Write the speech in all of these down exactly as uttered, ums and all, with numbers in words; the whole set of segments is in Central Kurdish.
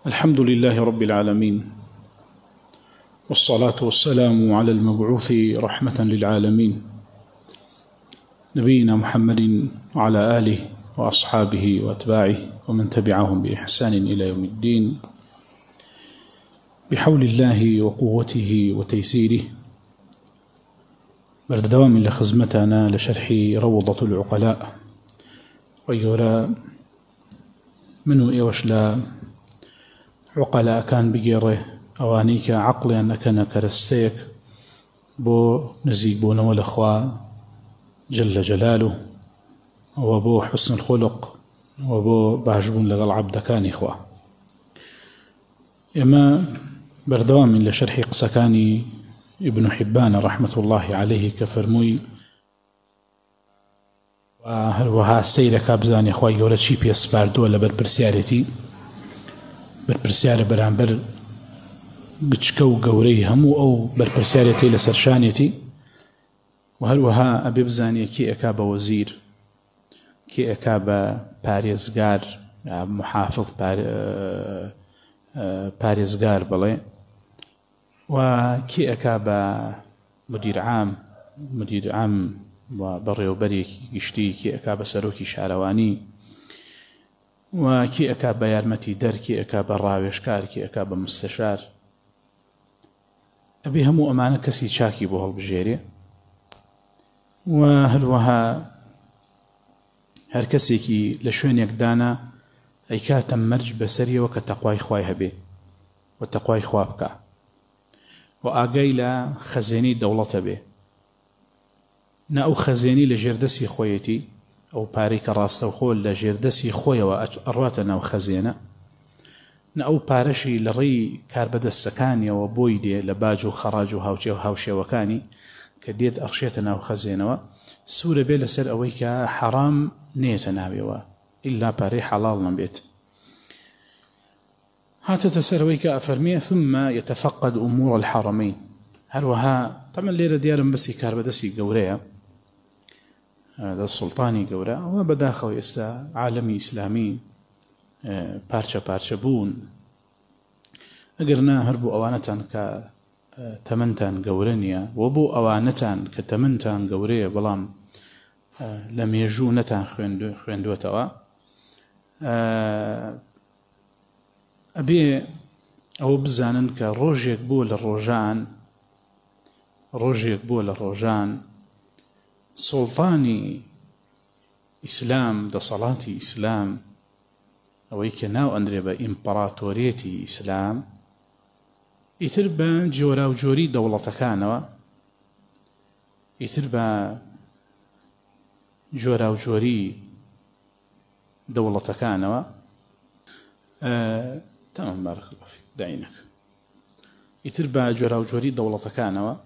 الحمد لله رب العالمين، والصلاة والسلام على المبعوث رحمة للعالمين نبينا محمد وعلى آله وأصحابه وأتباعه ومن تبعهم بإحسان إلى يوم الدين بحول الله وقوته وتيسيره. بردوام لخزمتنا لشرح روضة العقلاء ويورا منو إيوش لا عقلاء كان بجيره أوانيك عقلي أنك نكرستيك بو نزيبون والأخوة جل جلاله وبو حسن الخلق وبو بعجبون لغا العبد كان إخوة. إما بردوام لشرح قسكاني ابن حبان رحمة الله عليه كفرموي وها السيدة كابزاني أخوة يورد شي بيس باردو لبر برسيارتي برپرسیارە بەرامبەر گچکە و گەورەی هەموو ئەو بەرپرسیارەتی لەسەر شانێتی و هەروەها ئەبێ بزانێ کێ ئەکا بە وەزیر، کێ ئەکا بە پارێزگار محافظ پارێزگار بڵێ، و کێ ئەکا بە مدیر عام مدیر عام و بەڕێوەبەرێکی گشتی، کێ ئەکا بە سەرۆکی شارەوانی، و کی ئەکا بە یارمەتی دەر، کی ئەکا بە ڕاوێژکار، کی ئەکا بە مستەشار. ئەبێ هەموو ئەمانە کەسی چاکی بۆ هەڵبژێرێ و هەروەها هەر کەسێکی لە شوێنێکدانا ئەیکاتە مەرج بەسەریەوە کە تەقوای خوای هەبێ و تەقوای خوا بکە و ئاگای لە خەزێنەی دەوڵەتە بێ، نە ئەو خەزێنی لە ژێردەسی خۆیەتی، ئەو پارەی کە ڕاستەوخۆ لە ژێردەسی خۆیەوە ئەڕواتە ناو خەزێنە، نە ئەو پارەشی لە ڕێی کاربەدەستەکانیەوە بۆی دێ لە باج و خەڕاج و هاوچێ و هاوشێوەکانی کە دێت ئەڕشێتە ناو خەزێنەوە. سوورە بێ لەسەر ئەوەی کە حەرام نێتە ناوێەوە ئیلا پارەی حەڵاڵ نەبێت. هاتەتە سەر ئەوەی کە ئەفەرمێ ثم يتفقد أمور الحرمين. هەروەها تەمەن لێرە دیارم بەسی کاربەدەستی گەورەیە، هذا السلطاني جورا وبداخل إستا عالمي إسلامي بارشة بارشة بون أجرنا هربو أوانتان كتمنتان جورانيا وبو أوانتان كتمنتان جورية بلام لم يجو نتان خويندو خويندو توا أبي أو بزانن كروجيك بول الروجان روجيك بول الروجان سلطانی ئیسلام دەسەڵاتی ئیسلام ئەوەی کە ناو ئەندرێ بە ئیمپەراتۆریەتی ئیسلام ئیتر بە جۆرا و جۆری دەوڵەتەکانەوە، ئیتر بە جۆرا و جۆری دەوڵەتەکانەوە تەمام بارەک الله فیک داینەک ئیتر بە جۆرا و جۆری دەوڵەتەکانەوە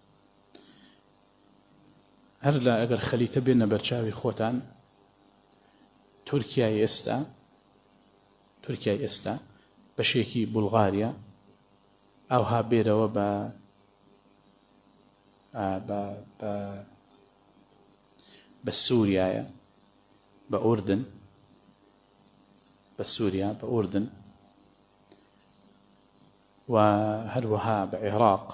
هەر لە ئەگەر خەلیتە بێنە بەرچاوی خۆتان. تورکیای ئێستا تورکیای ئێستا بەشێکی بولغاریا ئەوها بێرەوە بە بە سووریایە، بە ئوردن، بە سووریا بە ئوردن، و هەروەها بە عێراق،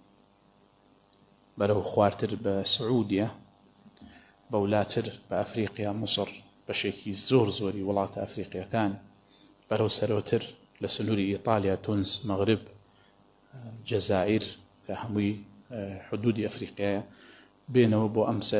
بەرەو خوارتر بە سعودیە، بەولاتر بە ئەفریقیا مصر، بەشێکی زۆر زۆری وڵاتە ئەفریقیەکان، بەرەو سەرۆتر لە سنووری ئیتالیا، تونس، مەغرب، جەزائیر کە هەمووی حدودی ئەفریقیایە، بێنەوە بۆ ئەمسەر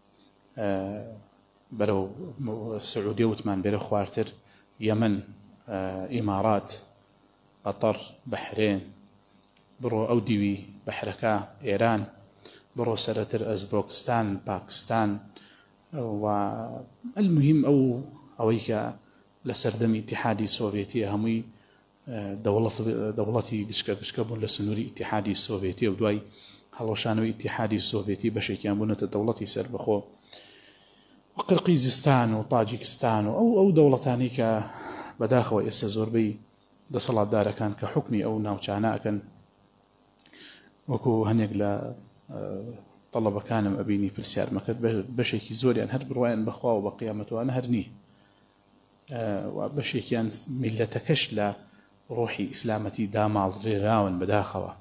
بەرەو سعودیە وتمان بێرە خوارتر، یەمەن، ئیمارات، قەتەر، بەحرێن، بڕۆ ئەو دیوی بەحرەکە ئێران، بڕۆ سەرەتر ئەزبۆکستان، پاکستان، و المهم ئەو ئەوەی کە لە سەردەمی ئیتیحادی سۆڤێتی هەمووی دەوڵەتی گشکە گشکە بوون لە سنووری ئیتیحادی سۆڤێتی و دوای هەڵەشانەوەی ئیتیحادی سۆڤێتی بەشێکیان بوونەتە دەوڵەتی سەربەخۆ، و قرقیزستان و تاجیکستان و ئەو ئەو دەوڵەتانی کە بەداخەوە ئێستا زۆربەی دەسەڵاتدارەکان کە حکمی ئەو ناوچانە ئەکەن. وەکو هەنێک لە طلبەکانم ئەبینی پرسیارمەکرد بەشێکی زۆریان هەر بڕوایان بەخوا و بە قیامەتوانە هەر نی، و بەشێکیان میلەتەکەش لە ڕۆحی ئیسلامەتی داماڵڕێراون بەداخەوە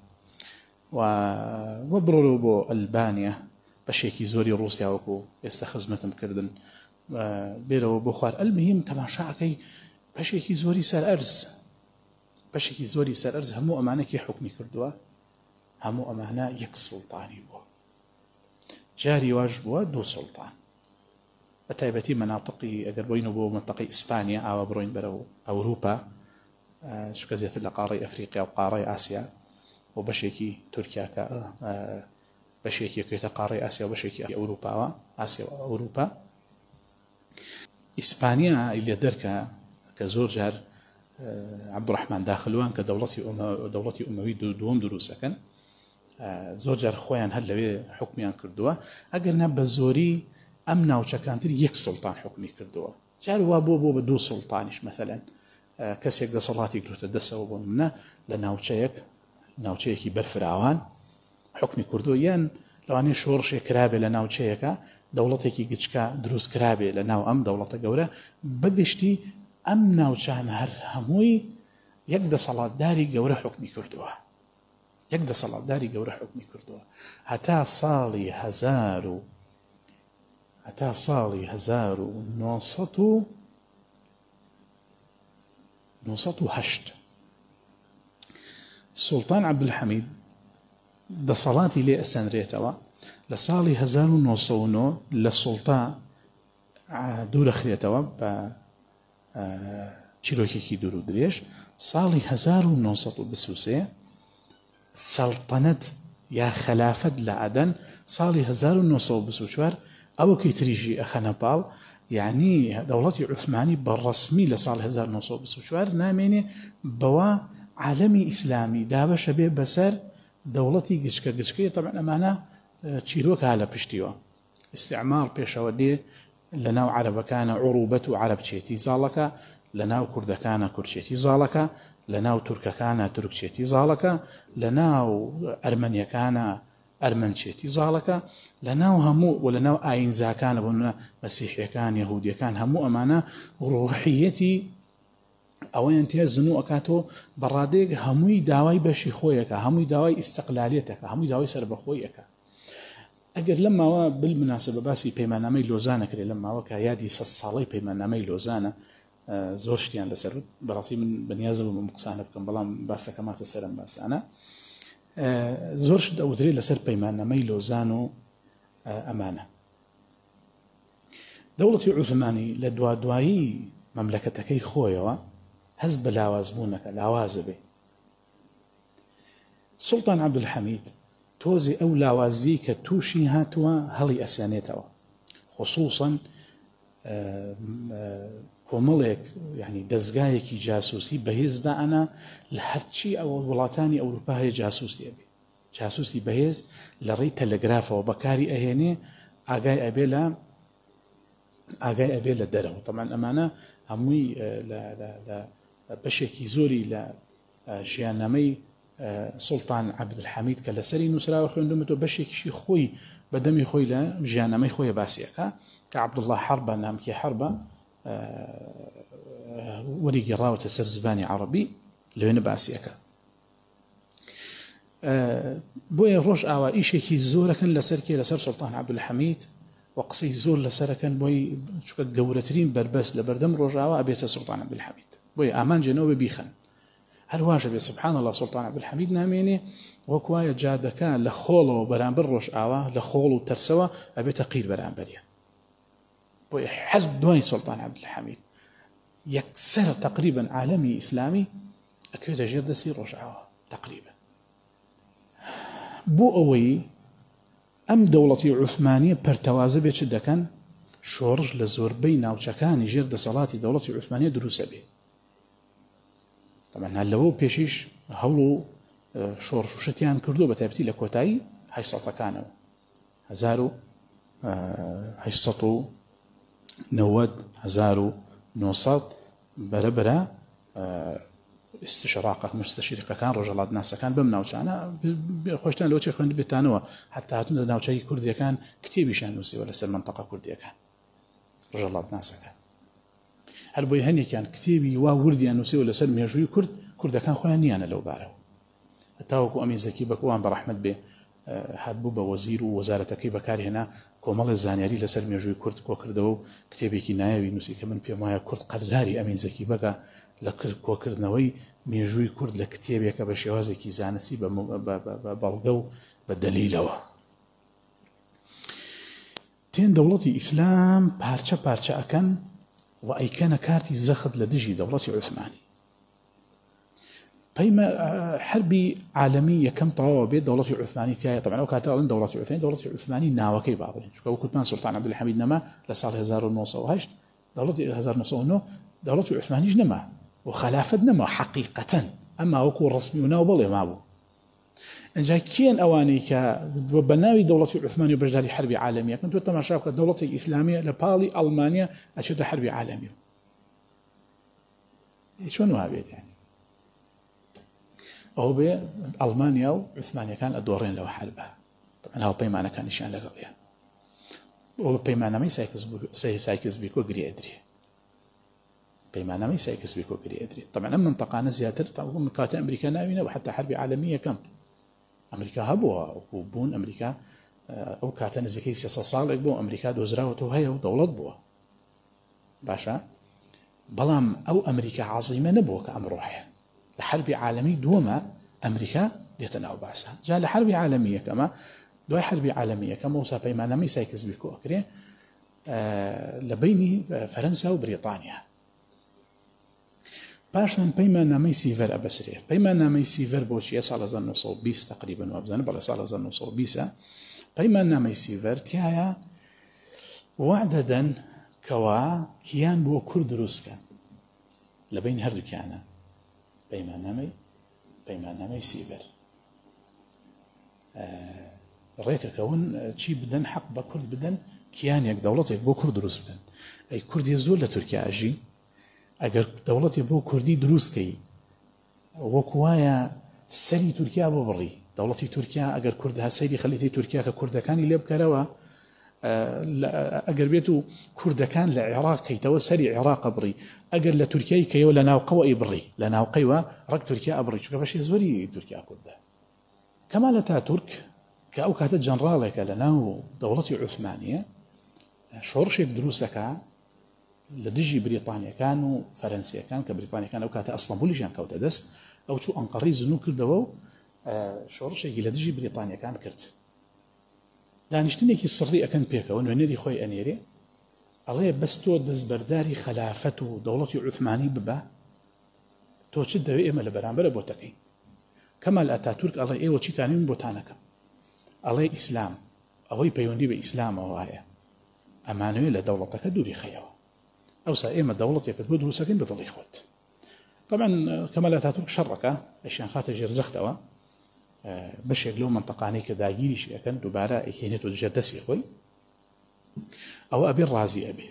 و بڕۆ بۆ ئەلبانیا بەشێکی زۆری ڕووسیا وەکو ئێستا خزمەتم کردن بێرەوە بۆ خوار ئەلمهم تەماشاکەی بەشێکی زۆری سەر ئەرز بەشێکی زۆری سەر ئەرز هەموو ئەمانەکی حکمی کردووە هەموو ئەمانە یەک سوڵتانی بووە جاری واش بووە دوو سوڵتان بە تایبەتی مەناطقی ئەگەر بۆین بۆ منطقەی ئیسپانیا ئاوا بڕۆین بەرەو ئەوروپا چکە زیاتر لە قاڕەی ئەفریقیا و قاڕەی ئاسیا و بەشێکی تورکیاکە بەشێکی یەکێتە قاڕەی ئاسیا و بەشێکی ئەوروپاوە ئاسیا و ئەوروپا ئیسپانیا لێ دەرکە کە زۆر جار عەبدوڕەحمان داخلوان کە دەوڵەتی ئومەوی دووەم دروستەکەن زۆر جار خۆیان هەر لەوێ حکمیان کردووە ئەگەر نا بە زۆری ئەم ناوچەکانتر یەک سوڵتان حکمی کردووە جار وا بۆ بۆ بە دوو سوڵتانیش مەثەلەن کەسێک دەسەڵاتی گرتە دەستەوە بۆ منە لە ناوچەیەک ناوچەیەکی بەرفراوان حکمی کردووە یان لەوانەیە شۆڕشێک کرابێ لە ناوچەیەکە دەوڵەتێکی گچکە دروست کرابێ لە ناو ئەم دەوڵەتە گەورە بەگشتی ئەم ناوچان هەر هەمووی یەک دەسەڵاتداری گەورە حکمی کردووە یەک دەسەڵاتداری گەورە حکمی کردووە هەتا ساڵی هەزار و هەتا ساڵی هەزار و نۆسەد و نۆسەد و هەشت سوڵتان عەبدولحەمید دەسەڵاتی لێ ئەسەنرێتەوە لە ساڵی هەزار و نۆسەد و نۆ لە سوڵتا دوورەخرێتەوە بە چیرۆکێکی دوور و درێژ ساڵی هەزار و نۆسەد و بیست و سێ سەڵتەنەت یا خەلافەت لە عەدەن ساڵی هەزار و نۆسەد و بیست و چوار ئەوەکەی تریژی ئەخەنە پاڵ یعنی دەوڵەتی عوسمانی بەڕەسمی لە ساڵ هەزار و نۆسەد و بیست و چوار نامێنێ بەوە عالەمی ئیسلامی دابەشە بێ بەسەر دەوڵەتی گچکە گچکەی طبعا ئەمانە چیرۆک هە لە پشتیوە استعمار پێشەوە دێ لە ناو عەرەبەکانە عوروبەت و عەرەبچێتی زاڵەکە لە ناو کوردەکانە کوردچێتی زاڵەکە لە ناو تورکەکانە تورکچێتی زاڵەکە لە ناو ئەرمەنیەکانە ئەرمەنچێتی زاڵەکە لە ناو هەموو و لە ناو ئاینزاکانە بۆ مەسیحیەکان یەهودیەکان هەموو ئەمانە ڕوحیەتی ئەوەیان تێ زنو ئەکاتەوە بەڕادەیەک هەمووی داوای بەشی خۆیەکە هەمووی داوای ئیستقلالێتەکە هەمووی داوای سەربەخۆیەکە ئەگەر لەم ماوە بالمناسبە باسی پەیماننامەی لۆزانە کرێ لەم ماوە کە یادی سەد ساڵەی پەیماننامەی لۆزانە زۆر شتیان لەسەر بەڕاستی من بەنیازم بم قسانە بکەم بەڵام باسەکە ماتە سەرم باسانە زۆر شت ئەوترێ لەسەر پەیماننامەی لۆزان و ئەمانە دەوڵەتی عوسمانی لە دوادوایی مەملەکەتەکەی خۆیەوە هەز بە لاوازبوونەکە لاوازە بێ سوڵتان عەبدولحەمید تۆزی ئەو لاوازی کە تووشی هاتووە هەڵی ئەسیانێتەوە خصوصا کۆمەڵێک یعنی دەستگایەکی جاسووسی بەهێزدا ئەنا لە هەرچی ئەو وڵاتانی ئەوروپا هەیە جاسووسی ئەبێ جاسووسی بەهێز لە ڕێی تەلەگرافەوە بەکاری ئەهێنێ ئاگای ئەبێ لە ئاگای ئەبێ لە دەرەوە طبعا ئەمانە هەمووی لە بەشێکی زۆری لە ژیاننامەی سوڵتان عەبدولحەمید کە لەسەری نووسراوە خوێندومەوە بەشێکیشی خۆی بەدەمی خۆی لە ژیاننامەی خۆی باسیەکە کە عەبدوڵڵا حەربە نامکی حەربە وەریگەڕاوەتە سەر زبانی عەرەبی لەوێنە باسیەکە بۆیە ڕۆژ ئاوا ئیشێکی زۆرەکەن لەسەر کێ لەسەر سوڵتان عەبدولحەمید و قسەی زۆر لەسەرەکەن بۆی چکە گەورەترین بربەست لە بەردەم ڕۆژاوە ئەبێتە سوڵتان عەبدولحەمید بۆیە ئامانجێنەوە بیخەن هەرواشە بێ سبحان الله سوڵتان عەبدولحەمید نامێنێ وەکوایە جادەکە لە خۆڵەوە بەرامبەر ڕۆژ ئاوا لە خۆڵ و تەرسەوە ئەبێتە قیر بەرامبەریان بۆیە حەز دوای سوڵتان عەبدولحەمید یەکسەر تقریبا عالەمی ئیسلامی ئەکەوێتە ژێر دەستی ڕۆژ ئاوا تقریبا بۆ ئەوەی ئەم دەوڵەتی عوسمانیە پەرتەوازە بێ چ دەکەن شۆڕش لە زۆربەی ناوچەکانی ژێر دەسەڵاتی دەوڵەتی عوسمانیە دروستە بێ طبعا لەوە پێشیش هەوڵ و شۆڕشوشەتیان کردو بە تایبەتی لە کۆتایی هەشسەدەکانەوە هەزار و هەشسەد و نەوەد هەزار و نۆسەد بەرەبەرە استشراقە مستەشریقەکان ڕۆژهەڵات ناسەکان بەم ناوچانە خۆشتان لەوە چێ خوێند بێتانەوە حتا هاتوون لە ناوچەی کوردیەکان کتێبیشان نووسیوە لەسەر منتەقە کوردیەکان ڕۆژهەڵات ناسەکان هەر بۆی هەنێکیان کتێبی وا وردیان نووسیوە لەسەر مێژووی کورد کوردەکان خۆیان نیانە لەو بارەوە هەتاوەکو ئەمی زەکی بەکوان بەڕەحمەت بێ هاتبوو بە وەزیر و وەزارەتەکەی بەکارهێنا کۆمەڵی زانیاری لەسەر مێژووی کورد کۆکردەوە و کتێبێکی نایەوی نووسی کە من پێم وایە کورد قەرزاری ئەمین زەکی بەکە لە کۆکردنەوەی مێژووی کورد لە کتێبێکە بە شێوازێکی زانستی بەڵگە و بە دەلیلەوە تێن دەوڵەتی ئیسلام پارچە پارچە ئەکەن و ئەیکەنە کارتی زەخت لە دژی دەوڵەتی عوسمانی پەیمە حربی عالەمی یەکەم تەواوە بێت دەوڵەتی عوسمانی تایە طبعا ئەو کاتە ئەڵێن دەوڵەتی عوسمانی دەوڵەتی عوسمانی ناوەکەی بابڕین چونکە وەکوتمان سوڵتان عەبدولحەمید نەما لە ساڵ هەزار و نۆ سەد و هەشت دەوڵەتی هەزار و نۆ سەد و نۆ دەوڵەتی عوسمانیش نەما و خلافەت نەما حەقیقەتەن ئەما وەکو ڕسمی و ناو بەڵێ مابوو ئەنجا کێن ئەوانەی کە بە ناوی دەوڵەتی عوسمانی و بەشداری حربی عالەمیە کەن تۆ تەماشا بکە دەوڵەتی ئیسلامیە لە پاڵی ئەڵمانیا ئەچێتە حربی عالەمی چۆن وابێت یانی ئەو بێ ئەڵمانیا و عوسمانیەکان ئەدۆڕێن لەوە حربە طبعا هاوپەیمانەکانیشیان لەگەڵیە ئەو پەیمانەمەی سایکس بیکۆ گرێدرێ پەیمانەمەی سایکس بیکۆ گرێدرێ طبعا ئەم منطقانە زیاتر من کاتە ئەمریکا ناوینە و حتا حربی عالەمی یەکەم ئەمریکا هەبووە وەکو بوون ئەمریکا ئەو کاتە نزیکەی سێسەد ساڵێک بۆ ئەمریکا دۆزراوەتەوە هەیە و دەوڵەت بووە باشە بەڵام ئەو ئەمریکا عەزیمە نەبووە کە ئەمڕۆ هەیە لە حربی عالەمی دووەمە ئەمریکا دێتە ناو باسە جا لە حربی عالەمی یەکەمە دوای حربی عالەمی یەکەم وسا پەیمانەمەی سایکس بیکۆ ئەکرێ لە بینی فەرەنسا و بریتانیا پاشان پەیماننامەی سیڤەر ئەبەسرێ پەیماننامەی سیڤەر بۆچیە ساڵ هەزار و نۆ سەد و بیست تقریبا وابزانە بەڵێ ساڵ هەزار و نۆ سەد و بیست پەیماننامەی سیڤەر تایە وا دەدەن کەوا کیان بۆ کورد دروستکەن لە بین هەردووکیانە پەیماننامەی پەیماننامەی سیڤەر ڕێکەکەون چی بدەن حەق بە کورد بدەن کیانێک دەوڵەتێک بۆ کورد دروست بدەن ئەی کوردی زۆر لە تورکیا ئەژی ئەگەر دەوڵەتی بۆ کوردی دروستکەی وەکو وایە سەری تورکیا بۆ بڕی دەوڵەتی تورکیا ئەگەر کوردها سەیری خەلیتی تورکیا کە کوردەکانی لێ بکەرەوە ئەگەر بێت و کوردەکان لە عێراق کەیتەوە سەری عێراقە بڕی ئەگەر لە تورکیای کەیەوە لە ناوقەوە ئەی بڕی لە ناوقەیوە ڕەک تورکیا ئەبڕی چونکە بەشی زۆری تورکیا کوردە کەمال ئەتاتورک کە ئەو کاتە جەنڕاڵێکە لە ناو دەوڵەتی عوسمانیە شۆڕشێک دروستەکە لە دژی بریتانیەکان و فەرەنسیەکان کە بریتانیەکان ئەو کاتە ئەستەمبولیشیان کەوتە دەست ئەو چوو ئەنقەڕەی زنوو کردەوە و شۆڕشێکی لە دژی بریتانیەکان کرد دانیشتنێکی سڕی ئەکەن پێکەوە نوێنەری خۆی ئەنێرێ ئەڵێ بەس تۆ دەستبەرداری خلافەت و دەوڵەتی عوسمانی ببە تۆ چ دەوێ ئێمە لە بەرامبەرە بۆتەکەین کەمال ئەتاتورک ئەڵێ ئێوە چیتانین بۆتانەکەم ئەڵێ ئیسلام ئەوەی پەیوەندی بە ئیسلامەوە هەیە ئەمانەوێت لە دەوڵەتەکە دووری خەیەوە ئەوسا ئێمە دەوڵەتێکت بۆ دروستەکەین بە دڵی خۆت طبعا کەمال ئەتاتورک شەڕەکە ئەشیان خاتە ژێر زەختەوە بەشێک لەو منطقانەی کە داگیریشی ئەەکەن دووبارە ئەیهێنێتەوە دژە دەستی خۆی ئەوە ئەبێ ڕازی ئەبێ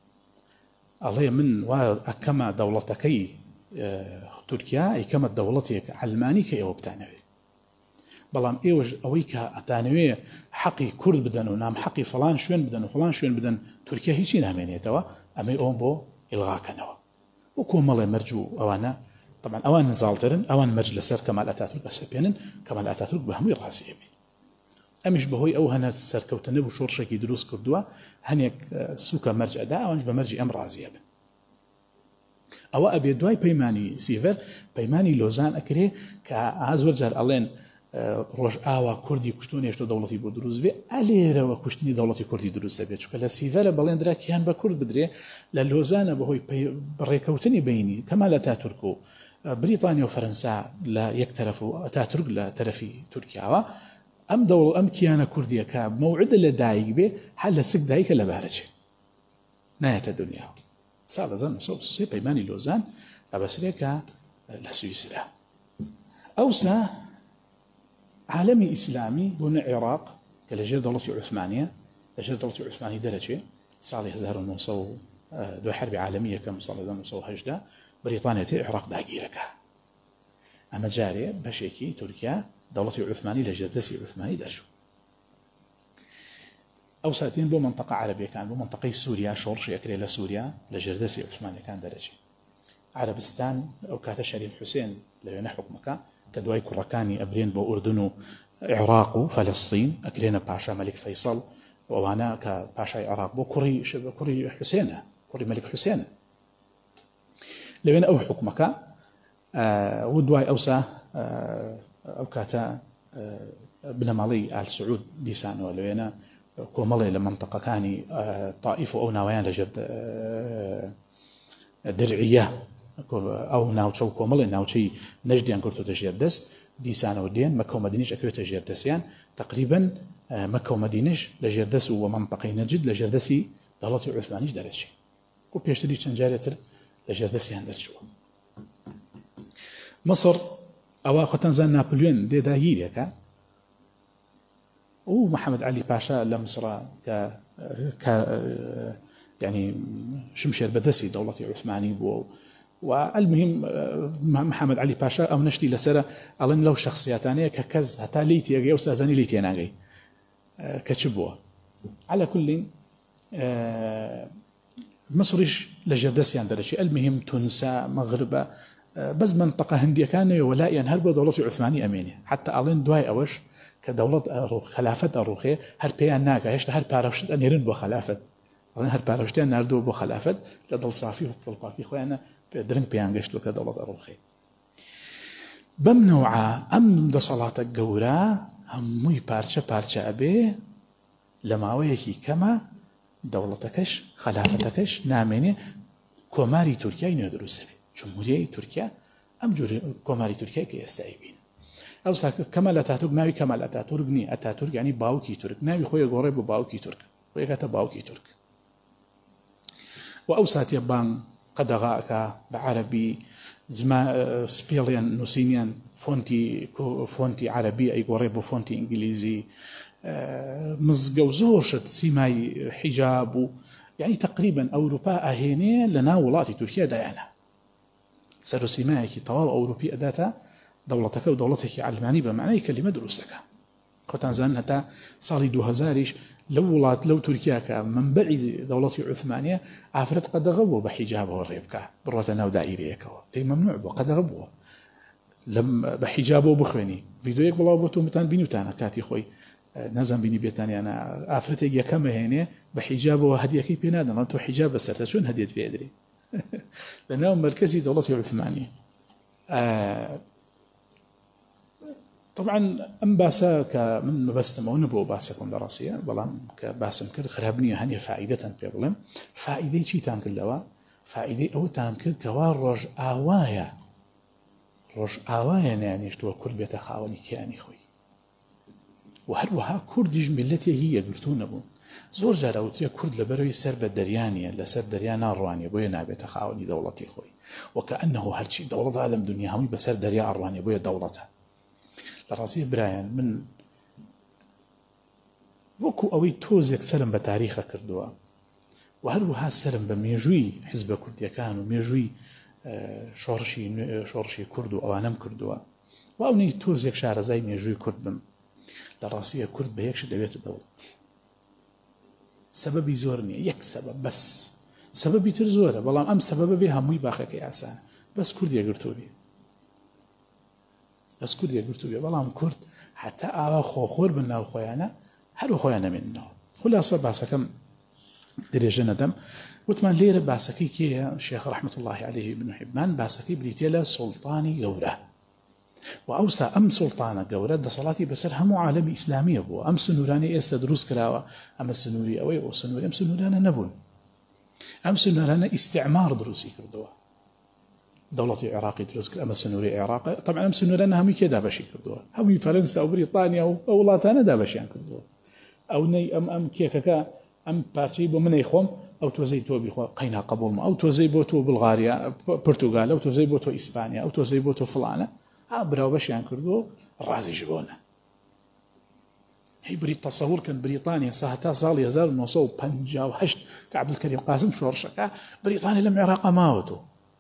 ئەڵێ من وا ئەکەمە دەوڵەتەکەی تورکیا ئەیکەمە دەوڵەتێک ئەلمانی کە ئێوە بتانەوێت بەڵام ئێوەش ئەوەی کە ئەتانەوێ حەقی کورد بدەن و نام حەقی فڵان شوێن بدەن و فڵان شوێن بدەن تورکیا هیچی نامێنێتەوە ئەمەی ئەوم بۆ ئیلغاکەنەوە و کۆمەڵێ مەرج و ئەوانە طبعا ئەوان نزاڵترن ئەوان مەرج لەسەر کەمال ئەتاتورک ئەسەپێنن کەمال ئەتاتورک بە هەمووی ڕاستی ئەبێ ئەمیش بەهۆی ئەو هەنە سەرکەوتنە و شۆڕشێکی دروست کردووە هەنێک سوکە مەرج ئەدا ئەوانش بە مەرجی ئەم ڕازیە بن ئەوە ئەبێ دوای پەیمانی سیڤەر پەیمانی لۆزان ئەکرێ کە زۆر جار ئەڵێن ڕۆژ ئاوا کوردی کوشتون هێشتا دەوڵەتی بۆ دروست بێ ئەلێرەوە کوشتنی دەوڵەتی کوردی دروست دەبێت چونکە لە سیڤەرە بەڵێنرا کیان بە کورد بدرێ لە لۆزانە بەهۆی بەڕێکەوتنی بینی کەمال ئەتاتورک و بریتانیا و فەرەنسا لە یەک تەرەف و ئەتاتورک لە تەرەفی تورکیاوە ئەم دەوڵ ئەم کیانە کوردیەکە مەوعدە لە دایک بێ هەر لە سک دایکە لە بارەچێ نایەتە دنیا ساڵ هەزار و نۆ سەد و سێ پەیمانی لۆزان ئەبەسرێکە لە سویسرا ئەوسا عالمی ئیسلامی بۆنە عێراق کە لەژێر دەوڵەتی عوسمانیە لەژێر دەوڵەتی عوسمانی دەرەچێ ساڵی هەزار و نۆ سەد و دوای حربی عالەمی یەکەم ساڵ هەزار و نۆ سەد و هەشت بریتانیا تێ عێراق داگیرەکە ئەمە جارێ بەشێکی تورکیا دەوڵەتی عوسمانی لەژێر دەستی عوسمانی دەرچوو ئەو ساتین بۆ منطقە عەرەبیەکان بۆ منطقەی سووریا شۆڕشی ئەکرێ لە سووریا لەژێر دەستی عوسمانیەکان دەرەچێ عربستان أو كات شريف حسين لوين حكمك كدواي كركاني أبرين بو أردن عراق وفلسطين أكلنا باشا ملك فيصل وأنا كباشا عراق بو كوري كوري حسين كوري ملك حسين لوين أو حكمك آه ودواي أوسا آه أو كاتا آه بن مالي آل سعود ديسان ولوين كومالي لمنطقة كاني آه طائف أو ناويان لجرد آه درعية أو ناوتشو كومالي ناوتشي نجديان كرتو تجير دس ديسان ودين مكة ومدينش أكيو تجير دسيان تقريبا آه مكة ومدينش لجير دس ومنطقي نجد لجير دسي دولتي عثمانيش دارتشي وبيشتري تنجاريتر لجير دسيان درشو مصر أو ختنزان نابليون دي دايريكا ومحمد علي باشا لمصر ك ك يعني شمشير بدسي دولة عثماني بو والمهم محمد علي باشا أو نشتي لسرة ألين لو شخصياتانية ككز حتى ليتي أجي أستاذني ليتي أنا جاي كتشبوه على كل مصرش لجردسي عند الشيء المهم تونس مغرب بس منطقة هندية كان ولا ينهرب دولة عثمانية أمينة حتى ألين دواي أوش كدولة خلافة أروخية هر بيان ناقة هشت هر بارشت أنيرن بو خلافة هر بارشتين ناردو بو خلافة لدل صافي وبالقاقي خوينا درن بيان قشتو كدولة أروخية بمنوعة أم دا صلاة الجورا هموي بارشة بارشة أبي لما ويكي كما دولتكش خلافتكش ناميني كوماري تركيا يندرس جمهورية تركيا أم جوري كوماري تركيا كي يستعيبين أو كمال أتاتورك ناوي كمال أتاتورك ني أتاتورك يعني باوكي ترك ناوي خويا قريب باوكي ترك خويا كاتا باوكي ترك وأوسات يبان قدغاءك بعربي زما سبيليان نوسينيان فونتي فونتي عربي أي قريب فونتي إنجليزي مزقو زورشت سيماي حجاب يعني تقريبا أوروبا أهيني لنا ولاتي تركيا ديانا سارو سيماي طوال أوروبي أداتا دولتك ودولتك علماني بمعنى كلمة دروسك خطان زان هتا صالي دو هزاريش لو ولات لو تركيا من بعد دولتي عثمانية عفرت قد غبوا بحجابه والريبكا بروتنا ودائريك لي ممنوع بو قد غبوا لم بحجابه بخويني فيديوك بلا بوتو متان بينو تانا كاتي خوي نازم بيني بيتاني أنا عفرت يا كم هنا بحجابه وهديكي بينادم أنتو حجاب بس شون هديت في أدري لأنه مركزي دولتي العثمانية آه طبعا أم باسا كمن مبستم ونبو باسكم دراسية بلان كباسم كر خرابني هني فائدة بيبلم فائدة شيء تانك اللوا فائدة أو تانك كوار رج آوايا رج آوايا يعني شتوا كل بيت خاوني كياني خوي وهل وها كردج ملتي هي قرتون أبو زور جاروتيا كرد لبروي سرب الدريانية لسر دريانا الروانية بويا نابت خاوني دولتي خوي وكأنه هالشي دولة عالم دنيا همي بسر دريا الروانية بويا دولتها لراسي براين من وكو أوي توزيك سلم بتاريخ كردوا وهل وها سلم بميجوي حزب كرديا كانوا ميجوي شورشي شورشي كردو أو أنم كردوا وأوني توزيك شعر زي ميجوي كرد بم لراسي كرد بهيكش دوية الدولة سببي زورني يك سبب بس سببي ترزوره والله أم سبب بها مي باخك يا أسان بس كرديا قرتوا بي بس كرديا قرتوا بي والله كرد حتى أبا خوخور بنا وخويانا هل وخويانا منه خلاصة باسكم درجة ندم وثمان ليرة باسكي كي الشيخ رحمة الله عليه بن حبان باسكي بريتيلا سلطاني جورة وأوسى أم سلطانة جورة ده صلاتي بسر هم عالم إسلامي أبو أم سنوراني استدروس كراوة أم السنوري أوي أو سنوري أم سنورانا نبون أم سنورانا استعمار دروسي كردوا دولة العراق دروس أم السنوري عراق طبعا أم سنورانا هم كذا بشي كردوا هم فرنسا أو بريطانيا أو أولاتنا ده بشي كردوا أو ني أم أم كيكا أم بارتي بمن يخوم أو توزي تو بيخو قينا قبول ما أو توزي بوتو بلغاريا برتغال أو توزي بوتو إسبانيا أو توزي بوتو فلانة أبراو بشي كردوا رازي جبونا هي بريط تصور كان بريطانيا ساعتها صار يزال نوصل بنجا وحشت كعبد الكريم قاسم شورشكا بريطانيا لم عراق ماوتو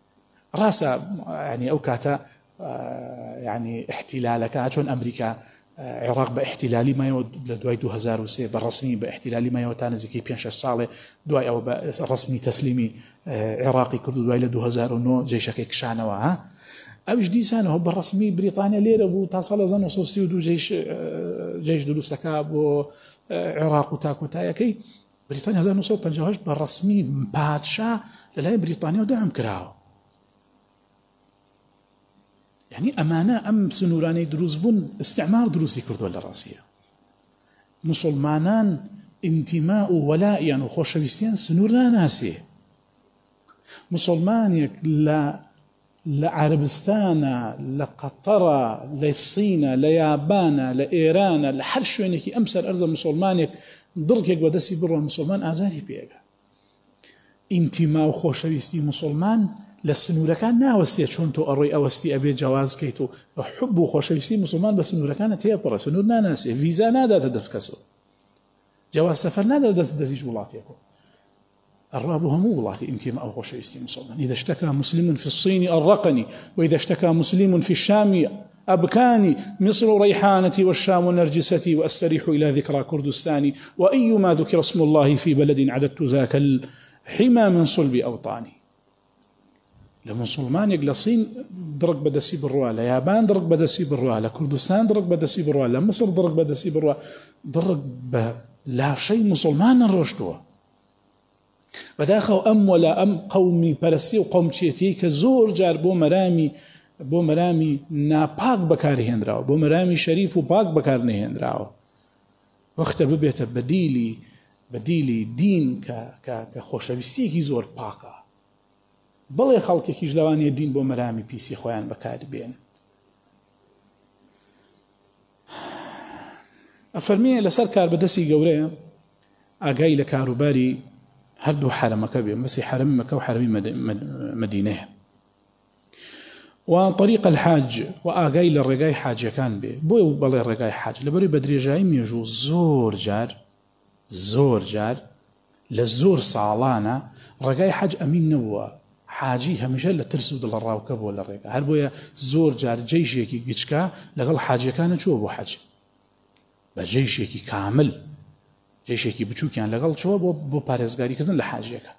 راسا يعني أو كاتا يعني احتلالك عشان أمريكا عێراق بە احتیلالی مایەوە لە دوای دو هەزار و سێ بە ڕسمی بە احتیلالی مایەوە تا نزیکەی پێنج شەش ساڵێ دوای ئەوە بە ڕسمی تەسلیمی عێراقی کرد و دوای لە دو هەزار و نۆ جێشەکەی کشانەوە ها ئەوش دیسانەوە بە ڕسمی بریتانیا لێرە بوو تا ساڵ هەزار و نۆ سەد و سی و دوو جێش دروستەکە بۆ عێراق و تاکۆتایەکەی بریتانیا هەزار و نۆ سەد و پەنجا و هەشت بە ڕسمی پادشا لەلای بریتانیا دام کراوە. يعني أمانة أم سنوراني دروز بون استعمار دروسي كردوا للراسية مسلمانان انتماء ولاء يعني خوشويستيان سنورنا ناسي مسلمانيك لا لعربستان لقطر للصين ليابان لإيران لحر شوينك أمسر أرض مسلمانيك دركك ودسي بروا مسلمان آزاري بيها انتماء خوشويستي مسلمان لسنورەکان ناوەستێ چۆن تۆ ئەڕۆی ئەوەستی ئەبێ جیاواز کەیت و حب و خۆشەویستی مسلمان بە سنوورەکانە تێپەڕە سنوور ناناسێ ڤیزا ناداتە دەست کەسەوە جیاواز سەفەر ناداتە دەست دەزیج وڵاتێکەوە ئەڕوا بۆ هەموو وڵاتی انتماء ئەو خۆشەویستی مسلمان إذا اشتكى مسلم في الصين أرقني وإذا اشتكى مسلم في الشام أبكاني مصر ريحانتي والشام نرجستي وأستريح إلى ذكرى كردستاني وأيما ذكر اسم الله في بلد عددت ذاك الحمى من صلب أوطاني لمسلمانێک لە سین دڕک بەدەستی بڕوا لە یابان دڕک بەدەستی بڕوا لە کوردستان دڕک بەدەستی بڕوا لە مصر دڕک بەدەستی بڕوا دڕک بە لاشەی مسلمانە ڕۆشتووە بەداخەو ئەم وەلا ئەم قەومی پەرستی و قەومچێتی کە زۆر جار بۆ مەرامی بۆ مەرامی ناپاک بەکارهێنراوە بۆ مەرامی شەریف و پاک بەکار نەهێنراوە وەختە ببێتە بەدیلی بەدیلی دین کە خۆشەویستیەکی زۆر پاکە بەڵێ خەڵکێکیش لەوانەیە دین بۆ مەرامی پیسی خۆیان بەکاربێنن. ئەفەرمێ لەسەر کار بەدەستی گەورەیە ئاگای لە کاروباری هەردوو حرەمەکە بێ مەسی حرەمی مەکە و حرەمی مەدینەیە و طریق الحاج و ئاگای لە ڕێگای حاجەکان بێ بۆی بەڵێ ڕێگای حاج لەبەرەوەی بە درێژایی مێژوو زۆر جار زۆر جار لە زۆر ساڵانە ڕێگای حاج ئەمین نەبووە حاجی هەمیشە لە ترس و دڵڕاوکە بۆ لە ڕێگە هەر بۆیە زۆر جار جێیشێکی گچکە لەگەڵ حاجەکانە چووە بۆ حەج بە جێیشێکی کامل جێیشێکی بچووکیان لەگەڵ چووە بۆ پارێزگاریکردن لە حاجەکە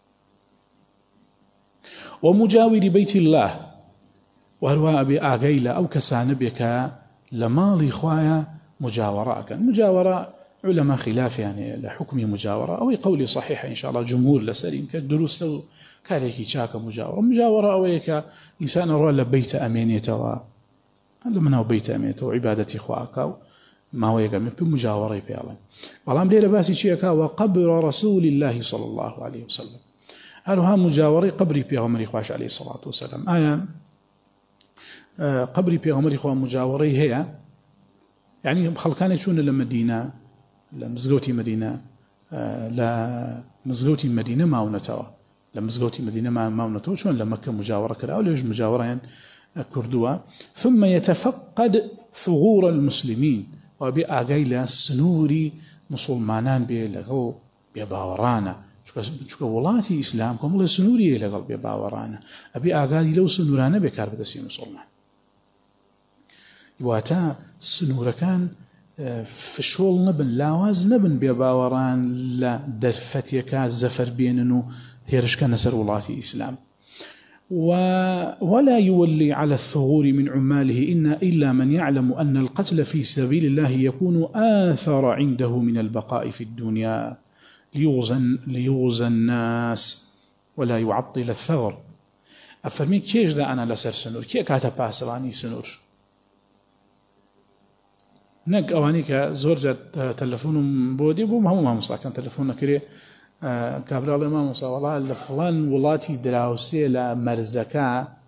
ومجاوری بەیتی الله و هەروە ئەبێ ئاگای لە ئەو کەسانە بێ کە لە ماڵی خوایە مجاوەڕە ئەکەن مجاوەڕە علەما خلافیان هەیە لە حکمی مجاوەڕە ئەوەی قەولی صحیحە ئینشاءالله جمهور لەسەرین کە دروستە و کارێکی چاکە مجاوەڕە مجاوەڕە ئەوەیە کە ئینسان ئەڕوا لە بەیتە ئەمێنێتەوە لە مناو بەیتە ئەمێنێتەوە عیبادەتی خواکە و ماوەیەکە پێ مجاوەڕەی پێڵێن بەڵام لێرە باسی چیەکە وقبر رسول الله صلى الله عليه وسلم هەروها مجاوەڕەی قبری پێغەمبەری خوایش عليه الصلاة والسلام ئایا قبری پێغەمبەری خوا مجاوەڕەی هەیە یعنی خەڵکانێک چوونە لە مەدینە لە مزگەوتی مەدینە لە مزگەوتی مەدینە ماونەتەوە لە مزگەوتی مەدینە ماونەتەوە چۆن لە مەکە مجاوەڕە کراوە لێژ مجاوەڕیان کردووە ثم يتفقد ثغور المسلمين وبي ئاگای لە سنووری مسلمانان بێ لەگەڵ بێباوەڕانە چونکە وڵاتی ئیسلام کۆمەڵێ سنووریە لەگەڵ بێباوەڕانە ئەبێ ئاگای لەو سنوورانە بێکار بەدەستی مسلمان واتە سنوورەکان فشۆڵ نەبن لاواز نەبن بێباوەڕان لە دەرفەتێکە زەفەر بێنن و هێرشکە نەسەر وڵاتی ئیسلام ولا يولي على الثغور من عماله إن إلا من يعلم أن القتل في سبيل الله يكون آثر عنده من البقاء في الدنيا ليغزى ليغزى الناس ولا يعطل الثغر أفرمي كيش دا أنا لسر سنور كي كاتا باسواني سنور نك أواني كزور جات تلفون بودي بو مهمو ما مصاكن تلفون كري کابراڵێ مامۆستا وەڵا لە فڵان وڵاتی دراوسێ لە مەرزەکە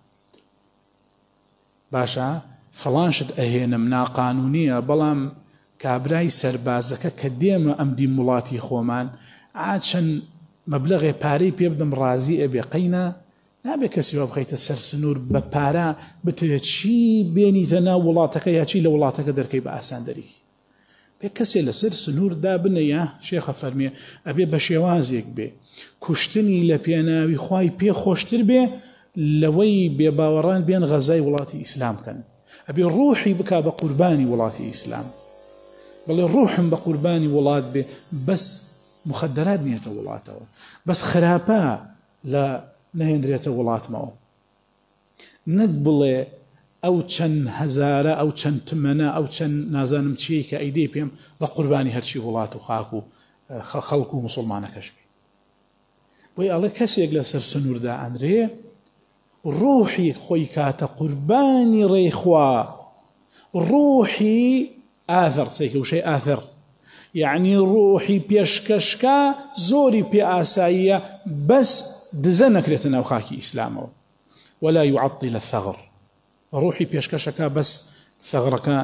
باشە فڵانشت ئەهێنم ناقانونیە بەڵام کابرای سەربازەکە کە دێمە ئەم دیم وڵاتی خۆمان ئاچەند مەبلەغێ پارەی پێ بدەم ڕازی ئەبێ قەینە نابێ کەسی وە بخەیتە سەر سنوور بە پارە بتوێت چی بێنیتە ناو وڵاتەکە یا چی لە وڵاتەکە دەرکەی بە ئاساندەری کەسێ لەسەر سنووردا بنەیە شێخە فەرمێ ئەبێ بە شێوازێک بێ کوشتنی لە پێناوی خوای پێ خۆشتر بێ لەوەی بێباوەڕان بێن غەزای وڵاتی ئیسلام بکەن ئەبێ ڕوحی بکا بە قوربانی وڵاتی ئیسلام، بەڵێ ڕوحم بە قوربانی وڵات بێ، بەس مخدرات نیەتە وڵاتەوە، بەس خراپە لە نەهێنرێتە وڵاتمەوە، نەک بڵێ ئەو چەند هەزارە ئەو چەند تمەنە ئەو چەند نازانم چی کە ئەیدەی پێم بە قوربانی هەرچی وڵات و خاک و خەڵک و موسڵمانەکەش بێ. بۆی ئەڵێ کەسێک لەسەر سنووردا ئەنرێ ڕوحی خۆی کاتە قوربانی ڕێخوا، ڕوحی ئاثر سەیکە وشەی ئاثر، یعنی ڕوحی پێشکەشکە زۆری پێ ئاساییە، بەس دزە نەکرێتە ناو خاکی ئیسلامەوە. ولا يعطل الثغر، ڕوحی پێشکەشەکە بەس ثغرەکە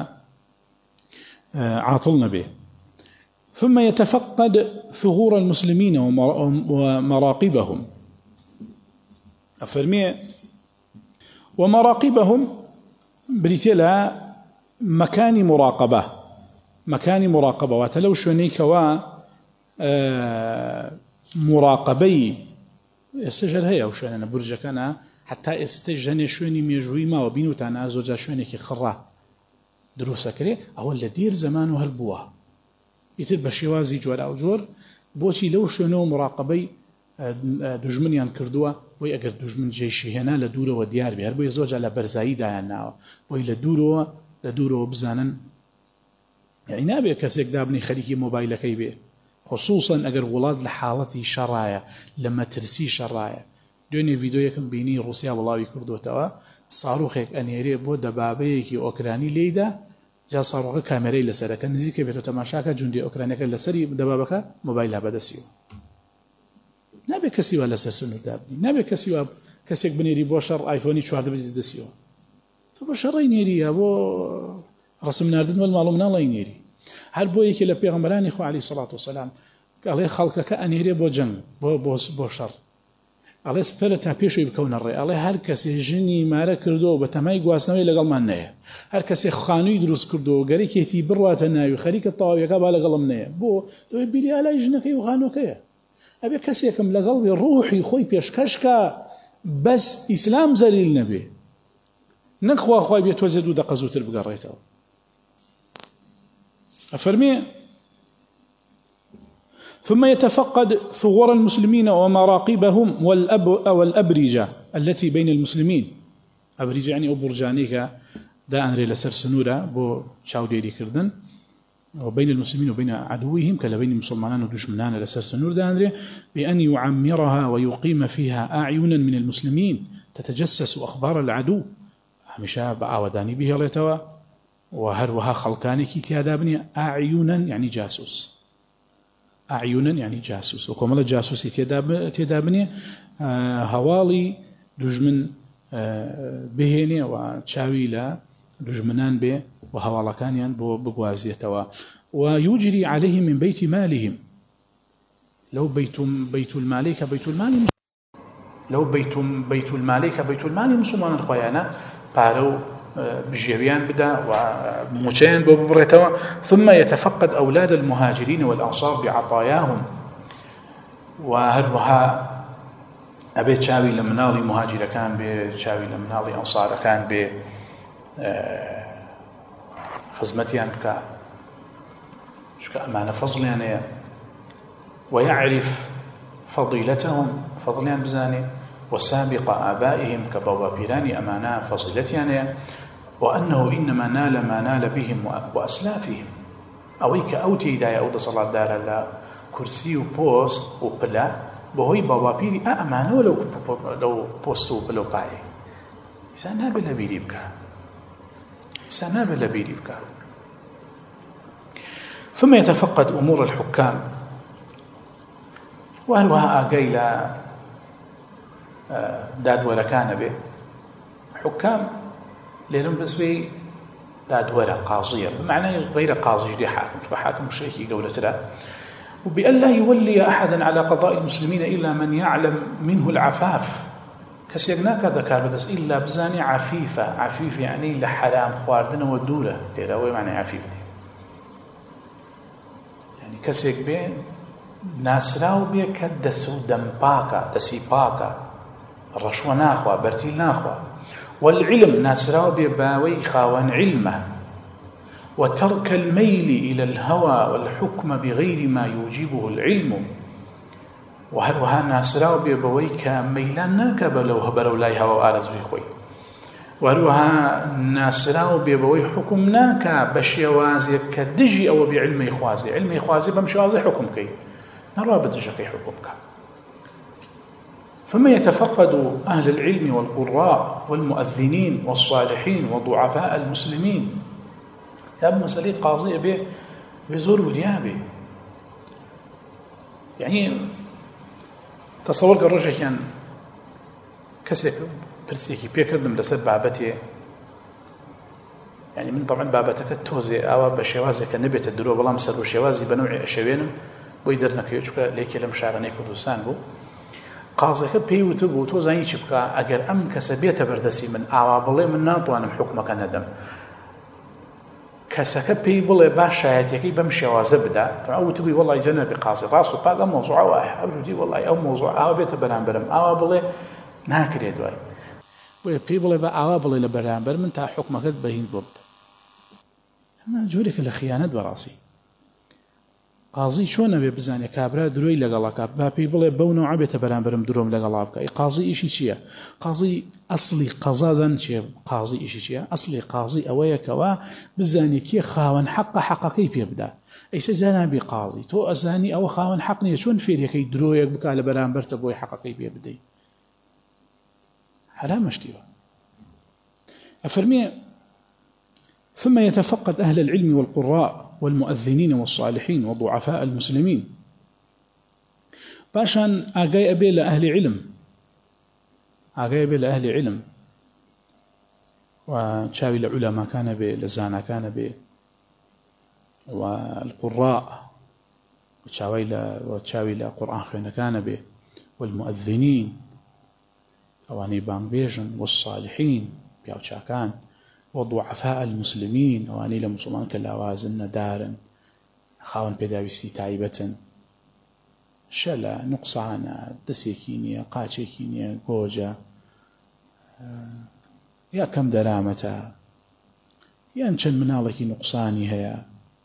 عاطل نەبێ. ثم يتفقد ثغور المسلمين ومراقبهم، أفرمي ومراقبهم بريتلا مكان مراقبة، مكان مراقبة واتلو شونيكوا مراقبي استجل هيا وشاننا برج كان حتى استجهني شوني ميجوي ما وبينو تانا زوجا شوني كي خرا دروسا كري أو اللي دير زمان وهالبوا يتر بشوازي جور أو جور بوشي لو شونو مراقبي دجمنيان كردوا وي أجر دجمن جيشي هنا لدوره وديار بير بوي زوج على برزايد يعني وي لدوره لدوره بزانن يعني نابي كسيك دابني خليكي موبايل كيبي خصوصا أجر ولاد لحالتي شرايا لما ترسي شرايا دوني فيديو يكن بيني روسيا والله يكردو توا صاروخك أنيري بو دبابيكي أوكراني ليدا جا صاروخ كاميري لسرا كان نزيك بيتو تماشاكا جندي أوكراني كان لسري دبابك موبايلها بدسيو نابي كسيوا لسر سنو دابني نابي كسيوا كسيك بنيري بو شر آيفوني شوار دبدي دسيو تو بو شر ينيري بو رسم ناردن والمعلوم نالا ينيري هل بو يكي لبيغمبراني خو عليه الصلاة والسلام قال خلقك أنيري بو جنگ بو, بو, بو شر الله سبحانه تابيشوا بكون الرأي الله هر کسی جنی ماره کردو به تمای گواسنوی لقل من نه هر کسی خانوی دروس کردو گری کهتی بروات ناوی خریک الطاوی که بالا قلم نه بو دو بیلی علای جنکی و خانو که ابی کسی کم لقلبی روحی خوی پیشکش که بس اسلام زلیل نبی نخوا خوای بیت وزدو دقزوتر بقریتو افرمی ثم يتفقد ثغور المسلمين ومراقبهم والأب والأبرجة التي بين المسلمين أبرجة يعني أبرجانيك دا أنري لسر سنورة بو شاوديري كردن وبين المسلمين وبين عدوهم كلا بين المسلمان ودشمنان لسر سنور دا أنري بأن يعمرها ويقيم فيها أعينا من المسلمين تتجسس أخبار العدو همشا بعوداني به ليتوا وهروها خلقاني كي تيادابني أعينا يعني جاسوس أعينا يعني جاسوس وكمل جاسوس تيدابني هوالي دجمن بهيني وشاويلا دجمنان به وهوالا كانيان بقوازيتوا ويجري عليهم من بيت مالهم لو بيت بيت المال كبيت المال لو بيت بيت المال كبيت المال مسلمان الخيانة بارو بجيبيان بدا وموشين ببريتوا ثم يتفقد أولاد المهاجرين والأنصار بعطاياهم وهروها أبي شاوي لمنالي مهاجر كان بي شاوي لمنالي أنصار كان بي خزمتيان بكا شكا أمانة فضل يعني ويعرف فضيلتهم فضليان بزاني وسابق آبائهم كبابا بيراني أمانا فضيلتيان وأنه إنما نال ما نال بهم وأسلافهم أويك أوتي دايا أود صلاة دار الله كرسي وبوست وبلا بهوي بابا بيري أمانة ولو لو بوست وبلا باي إذا نابل بيري بكا إذا نابل بيري بكا ثم يتفقد أمور الحكام وهلوها أقيلا داد ولا كان به حكام لازم بس بي داد ولا قاضية بمعنى غير قاضي جدي حاكم حاكم شيخي قولة لا وبأن لا يولي أحدا على قضاء المسلمين إلا من يعلم منه العفاف كسيقناك ذكر بدس إلا بزاني عفيفة عفيف يعني لحرام خواردنا ودولة ليراوي معنى عفيف يعني كسيق بين ناسراو بيك دسو دمباكا دسيباكا الرشوة ناخوا برتيل ناخوا والعلم ناسراو بباوي خاوان علمه وترك الميل إلى الهوى والحكم بغير ما يوجبه العلم وهروها ناسراو بباوي كميلان ناكب لو هبرو لاي هوا وآرزوي خوي وهروها ناسراو بباوي حكم ناكا بشيوازي كدجي أو بعلمي خوازي علمي خوازي بمشوازي حكم كي نرى بتجكي حكمك. ثم يتفقد أهل العلم والقراء والمؤذنين والصالحين وضعفاء المسلمين يا ابن مسألة قاضي به بزور وريابه يعني تصور الرجل كان كسك برسيكي بيكردم لسد بابتي يعني من طبعا بابتك التوزي أو بشوازي كنبت الدروب والله مسلو شوازي بنوع الشوينم ويدرنك يجوك ليكي لمشارني كردستان بو قاضيك بيوتو بو تو زاني چبكا اگر ام كسبيت بردسي من اوابلي من ناتوانم حكمك ندم كسك بي بله باشايتي بمشي وازبدا تو تقول والله جنبي قاضي راسو باقا موضوع واحد او جدي والله او موضوع او بيت برامبرم اوابلي ناكري دوي وي بي بله با اوابلي لبرامبر من تا حكمك بهين بوبت اما جوريك الخيانه براسي قاضي شلون ابي بزاني كابرا دروي لقلا كاب بي بله بونو عبيته برامبرم دروم لقلا بك قاضي شي شي قاضي اصلي قزازن شي قاضي شي شي اصلي قاضي اويا كوا بزاني كي خاون حق حققي بيبدا اي سجانا بقاضي تو ازاني او خاون حقني شلون فير كي درويك بك على برامبر تبوي حققي بيبدي حرام اشتيوا افرمي. ثم يتفقد اهل العلم والقراء والمؤذنين والصالحين وضعفاء المسلمين باشان اجاي ابي لاهل علم اجاي ابي لاهل علم وشاوي العلماء كان به لزانا كان به والقراء وشاوي لا وشاوي لا قران خينا كان به والمؤذنين اواني بان بيجن والصالحين بياوشا كان وضعفاء المسلمين واني لمسلمان كلاوازن دارن خاون بيداويستي تايبة شلا نقصانا دسيكينيا قاچيكينيا قوجا يا كم درامتا يا انشن منالكي نقصاني هيا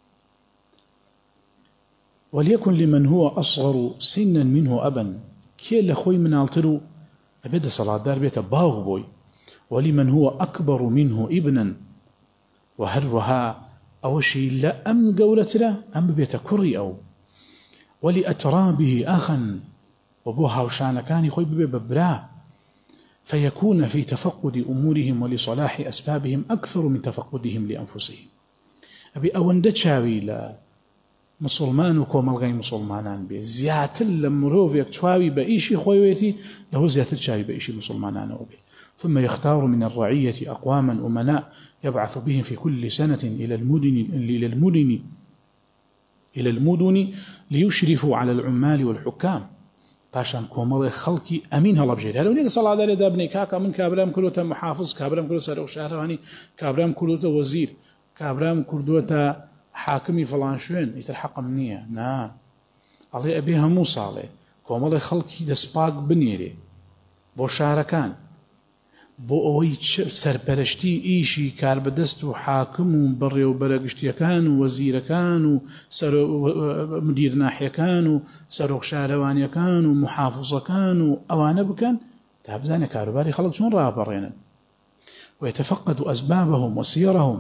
وليكن لمن هو أصغر سنا منه أبا كي لخوي منالترو أبدا صلاة دار بيتا باغ بوي ولمن هو أكبر منه ابنا وهرها أو شيء لا أم قولة لا أم بيت كري أو ولأترابه أخا وبوها وشان كان يخوي ببرا فيكون في تفقد أمورهم ولصلاح أسبابهم أكثر من تفقدهم لأنفسهم أبي أون دتشاوي لا مسلمان وكومل غير مسلمانان بي زيات لمروف يكتشاوي بأيشي خويتي له زيات تشاوي بأيشي مسلمانان وبي ثم يختار من الرعية أقواما أمناء يبعث بهم في كل سنة إلى المدن إلى المدن إلى المدن ليشرفوا على العمال والحكام باشان كومل خلقي أمين هلا بجيل هلو نيجي صلاة داري دابني كاكا من كابرام كلوتا محافظ كابرام كلوتا سارق شهراني كابرام كلوتا وزير كابرام كلوتا حاكمي فلان شوين يتلحق منية نعم الله أبيها موسى عليه كومل خلقي دسباق بنيري بو شهركان بۆ ئەوەی سەرپەرشتی ئیشی کاربەدەست و حاکم و بەڕێ و بەرەگشتیەکان و وەزیرەکان و مدیر ناحیەکان و سەرۆک شارەوانیەکان و محافظەکان و ئەوانە بکەن تا بزانێ کاروباری خەڵک چۆن ڕاپەڕێنن ويتفقد أسبابهم وسيرهم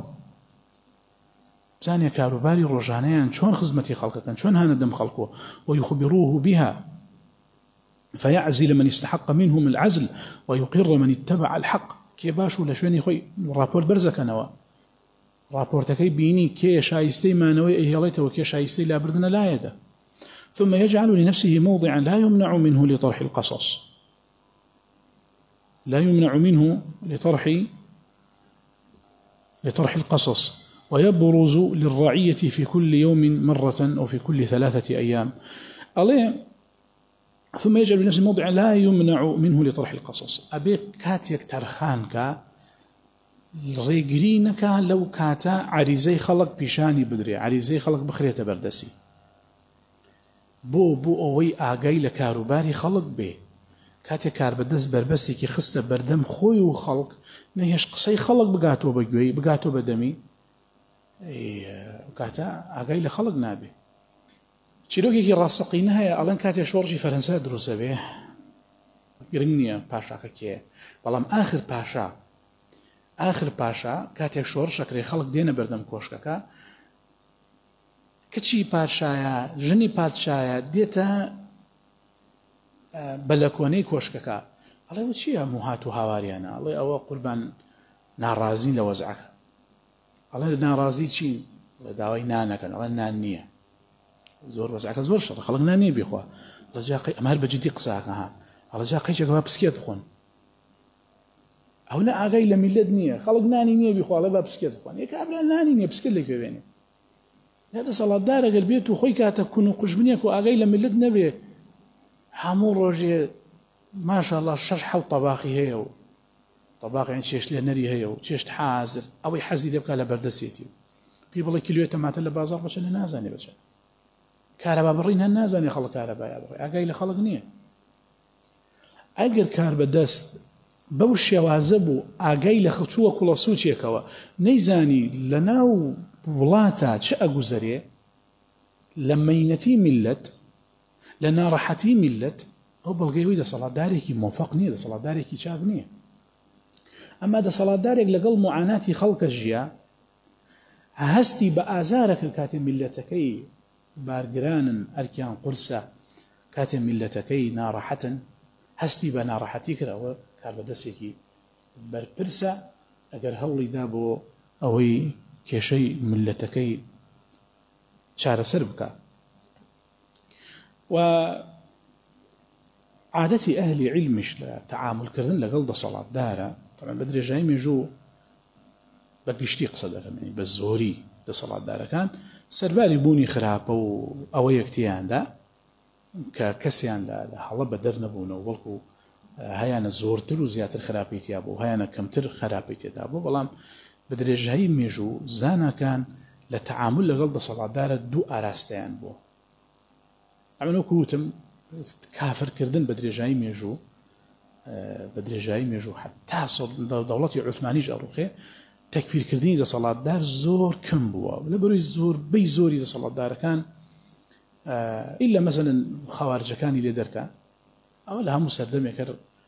بزانێ کاروباری ڕۆژانەیان چۆن خزمەتی خەڵکەکەن چۆن هانە دەم خەڵکۆ ويخبروه بها فيعزل من استحق منهم العزل ويقر من اتبع الحق كي باشو لشوني خوي رابور برزك نوا رابور تكي بيني كي شايستي ما نوي ايهاليته وكي شايستي لا بردنا لا يدا ثم يجعل لنفسه موضعا لا يمنع منه لطرح القصص لا يمنع منه لطرح لطرح القصص ويبرز للرعية في كل يوم مرة أو في كل ثلاثة أيام عليه ثم يجعل لنفسه موضعا لا يمنع منه لطرح القصص أبيك كاتيك ترخانك ريقرينك لو كاتا عريزي خلق بيشاني بدري عريزي خلق بخرية بردسي بو بو أوي آقاي لكاروباري خلق به کاتێک کاربەدەست بربەستێکی خستە بەردەم خۆی و خەڵک نەهێش قسەی خەڵک بگاتەوە بە گوێی بگاتەوە بە دەمی کاتە ئاگای لە خەڵک نابێ. چیرۆکێکی ڕاستەقینە هەیە ئەڵەن کاتێک شۆڕژی فەرەنسا دروستە بێ گرنگ نییە پاشاکە کێ، بەڵام ئاخر پاشا ئاخر پاشا کاتێک شۆڕ شەکرێ خەڵک دێنە بەردەم کۆشکەکە کچی پادشایە ژنی پادشایە دێتە بەلەکۆنەی کۆشکەکە ئەڵێ و چییە موهات و هاواریانە؟ ئەڵێ ئەوە قوربان ناڕازین لە وەزعەکە. ئەڵێ ناڕازی چین؟ لە داوای نانەکەن. ئەڵێ نان نییە، زۆر وەزعەکە زۆر شەڕە، خەڵک نان نییە بیخوا. ئەمە هەر بەجددی قساکە ها ئەڵە جا قەیچێک با پسکێت بخۆن. ئەو نە ئاگای لە میلەت نییە، خەڵک نانی نییە بیخواڵێ با پسکێت بخۆن. یەک ئابرا نانی نییە پسکێت لێکوێ بێنێ. یا دەسەڵاتدار ئەگەر بێت و خۆی کاتە کون و قوژبنێک و ئاگای لە میلەت نەبێ هەموو ڕۆژێ ماشاءالله شەش حەوت تەباقی هەیە و تەباقیان چێشت لێنەری هەیە و چێشت حازر ئەوەی حەزی لێ بکا لە بەردەستێتی پێی بڵێ کیلوێ تەماتە لە بازاڕ بچەنە نازانێ بچە کارەبا بڕین هەن نازانێ خەڵک کارەبایە بڕێ ئاگای لە خەڵک نییە. ئەگەر کار بەدەست بەو شێوازە بوو ئاگای لە خەڵچووە کوڵە سوچێکەوە نەیزانی لە ناو وڵاتە چ ئەگوزەرێ لە مەینەتی میلەت لە ناڕەحەتی میلەت ئەو بەڵگەیەوەی دەسەڵاتدارێکی مۆفەق نییە، دەسەڵاتدارێکی چاک نییە. ئەما دەسەڵاتدارێک لەگەڵ موعاناتی خەڵکە ژیا هەستی بە ئازارە کرد کاتێ میلەتەکەی بارگرانن ئەرکیان قورسە کاتێ میلەتەکەی ناڕەحەتن هەستی بە ناڕەحەتی کراوە کاربەدەستێکی بەرپرسە ئەگەر هەوڵی دا بۆ ئەوەی کێشەی میلەتەکەی چارەسەر بکە. و عادەتی ئەهلی علمیش لە تەعاملکردن لەگەڵ دەسەڵاتدارە طبعا بە درێژایی مێژوو بە گشتی قسە دەکەن بە زۆری دەسەڵاتدارەکان سەرباری بوونی خراپە و ئەوە یەکتیاندا کە کەسیاندا لە هەڵە بە دەرنەبوونەوە وەڵکو هەیانە زۆرتر و زیاتر خراپەیتیا بوو هەیانە کەمتر خراپەی تێدا بوو، بەڵام بە درێژایی مێژوو زانەکان لە تەعامل لەگەڵ دەسەڵاتدارە دوو ئاراستەیان بووە. ئەمە وەکوتم کافرکردن بە درێژایی مێژوو بە درێژایی مێژوو حتا دەوڵەتی عوسمانیش ئەڕوخێ تەکفیرکردنی دەسەڵاتدار زۆر کەم بووە لە بەرووی زۆربەی زۆری دەسەڵاتدارەکان ئیلا مەسەلەن خەوارجەکانی لێ دەرکە ئەوە لە هەموو سەردەمێکە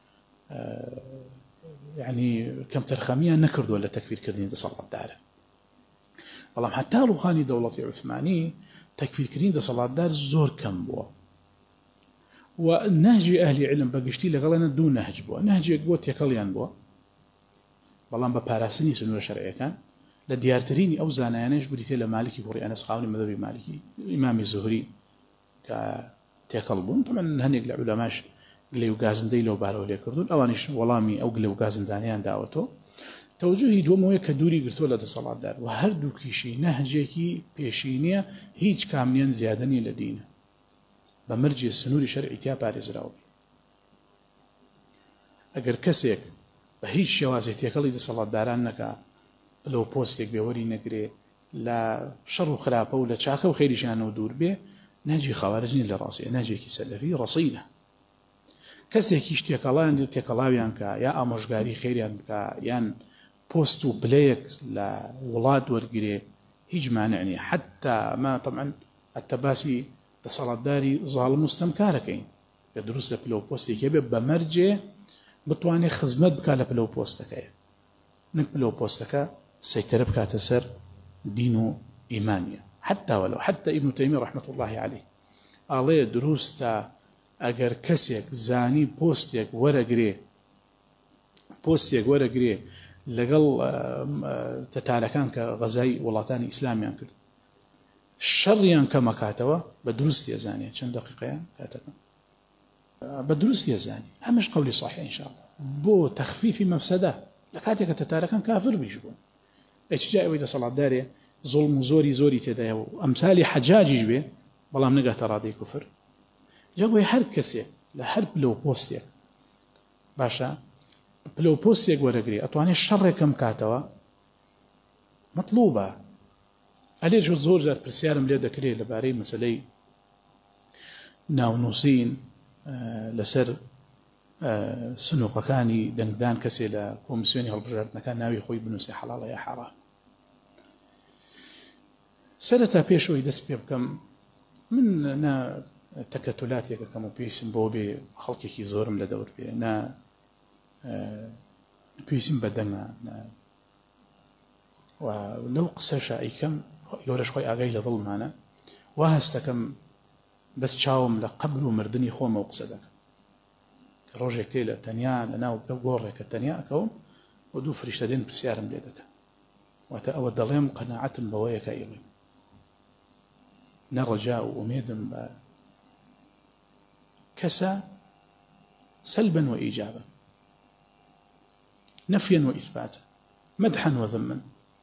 یعنی کەم تەرخەمیان نەکردووە لە تەکفیرکردنی دەسەڵاتدارە، بەڵام حتا ڕووخانی دەوڵەتی عوسمانی تەکفیرکردنی دەسەڵاتدار زۆر کەم بووە. و نهجی ئەهلی علم بەگشتی لەگەڵێنە دوو نهج بووە. نهجێک بۆ تێکەڵیان بووە بەڵام بە پاراستنی سنوورە شەرعیەکان لە دیارترینی ئەو زانایانەش بریتێ لە مالکی کوڕی ئەنەس خاوەنی مەذهەبی مالکی ئیمامی زوهری کە تێکەڵ بوون. طبعا هەندێک لە عولەماش گلەی و گازندەی لەو بارەوە لێ کردوون، ئەوانیش وەڵامی ئەو گلە و گازندانیان داوەتەوە. تەوجوهی دووەمەوەیە کە دووری گرتووە لە دەسەڵاتدار و هەردووکیشی نەهجێکی پێشینیە هیچ کامیان زیادە نیە لە دینە بە مەرجێ سنووری شەرعی تیا پارێزراوە. ئەگەر کەسێک بە هیچ شێوازێک تێکەڵی دەسەڵاتداران نەکا لەو پۆستێک بێوەری نەگرێ لە شەڕ و خراپە و لە چاکە و خێریشانەوە دوور بێ نەهجی خەوارج نیە لە ڕاستیە، نەهجێکی سەلەفی ڕەسینە. کەسێکیش تێکەڵیان تێکەڵاویان کە یا ئامۆژگاری خێریان بکە یان پۆست و پلەیەک لە وڵات وەرگرێ هیچ مانع نیە. حتا ما طبعا ئەتەباسی دەسەڵاتداری زاڵم و ستەمکارەکەین کە دروستە پلە و پۆستێکی بێ بە مەرجێ بتوانێت خزمەت بکە لە پلە و پۆستەکەیە نەک پلە و پۆستەکە سەیتەرە بکاتە سەر دین و ئیمانیە. حتا وەلەو حتا ئیبن تەیمیە ڕەحمەت الله عەلەیه ئاڵێ دروستە ئەگەر کەسێک زانی پۆستێک وەرەگرێ پۆستێک وەرەگرێ لەگەڵ تەتارەکان کە غەزای وڵاتانی ئیسلامیان کرد شەڕیان کەمەکاتەوە بە دروستی ئەزانێ چەند دقیقەیان کاتەکە بە دروستی ئەزانی. ئەمەش قەولی صحیح ئینشاءالله بۆ تەخفیفی مەفسەدە لە کاتێکە تەتارەکان کافر بیش بوون. ئەی چ جای ئەوەی دەسەڵاتدارێ زوڵم و زۆری زۆری تێدایە و ئەمسالی حەجاجیش بێ بەڵام نەگاتە ڕادەی کوفر. جا بۆی هەر کەسێک لە هەر پلە و پۆستێک باشە پلە و پۆستێک وەرەگرێ ئەتوانێت شەڕێکم کاتەوە مەطلوبە. ئەلێ زۆر جار پرسیارم لێ دەکرێت لەبارەی مەسەلەی ناونووسین لەسەر سنووقەکانی دەنگدان کەسێ لە کۆمیسیۆنی هەڵبژاردنەکان ناوی خۆی بنووسێ حەڵاڵە یا حەرام. سەرەتا پێشەوەی دەست پێ بکەم، من نا تەکەتولاتێکە کەم و پێویستم بۆ بێ خەڵکێکی زۆرم لە دەور بێ، نا پێویستم بە دەنگە و لەو قسەشە ئەیکەم گەورەش خۆی ئاگای لە دڵمانە، وا هەستەکەم بەس چاوم لە قەبر و مردنی خۆمە و قسە دەکەم کە ڕۆژێک تێ لە تەنیا لە ناو گۆڕێکە تەنیا ئەکەوم و دوو فریشتە دێن پرسیارم لێ دەکەن، واتە ئەوە دەڵێم قەناعەتم بەوەیە کە ئێڵێم، نەڕەجا و ئومێدم بە کەسە سلبا وإيجابا، نفيا وإثباتا، مدحا وذما.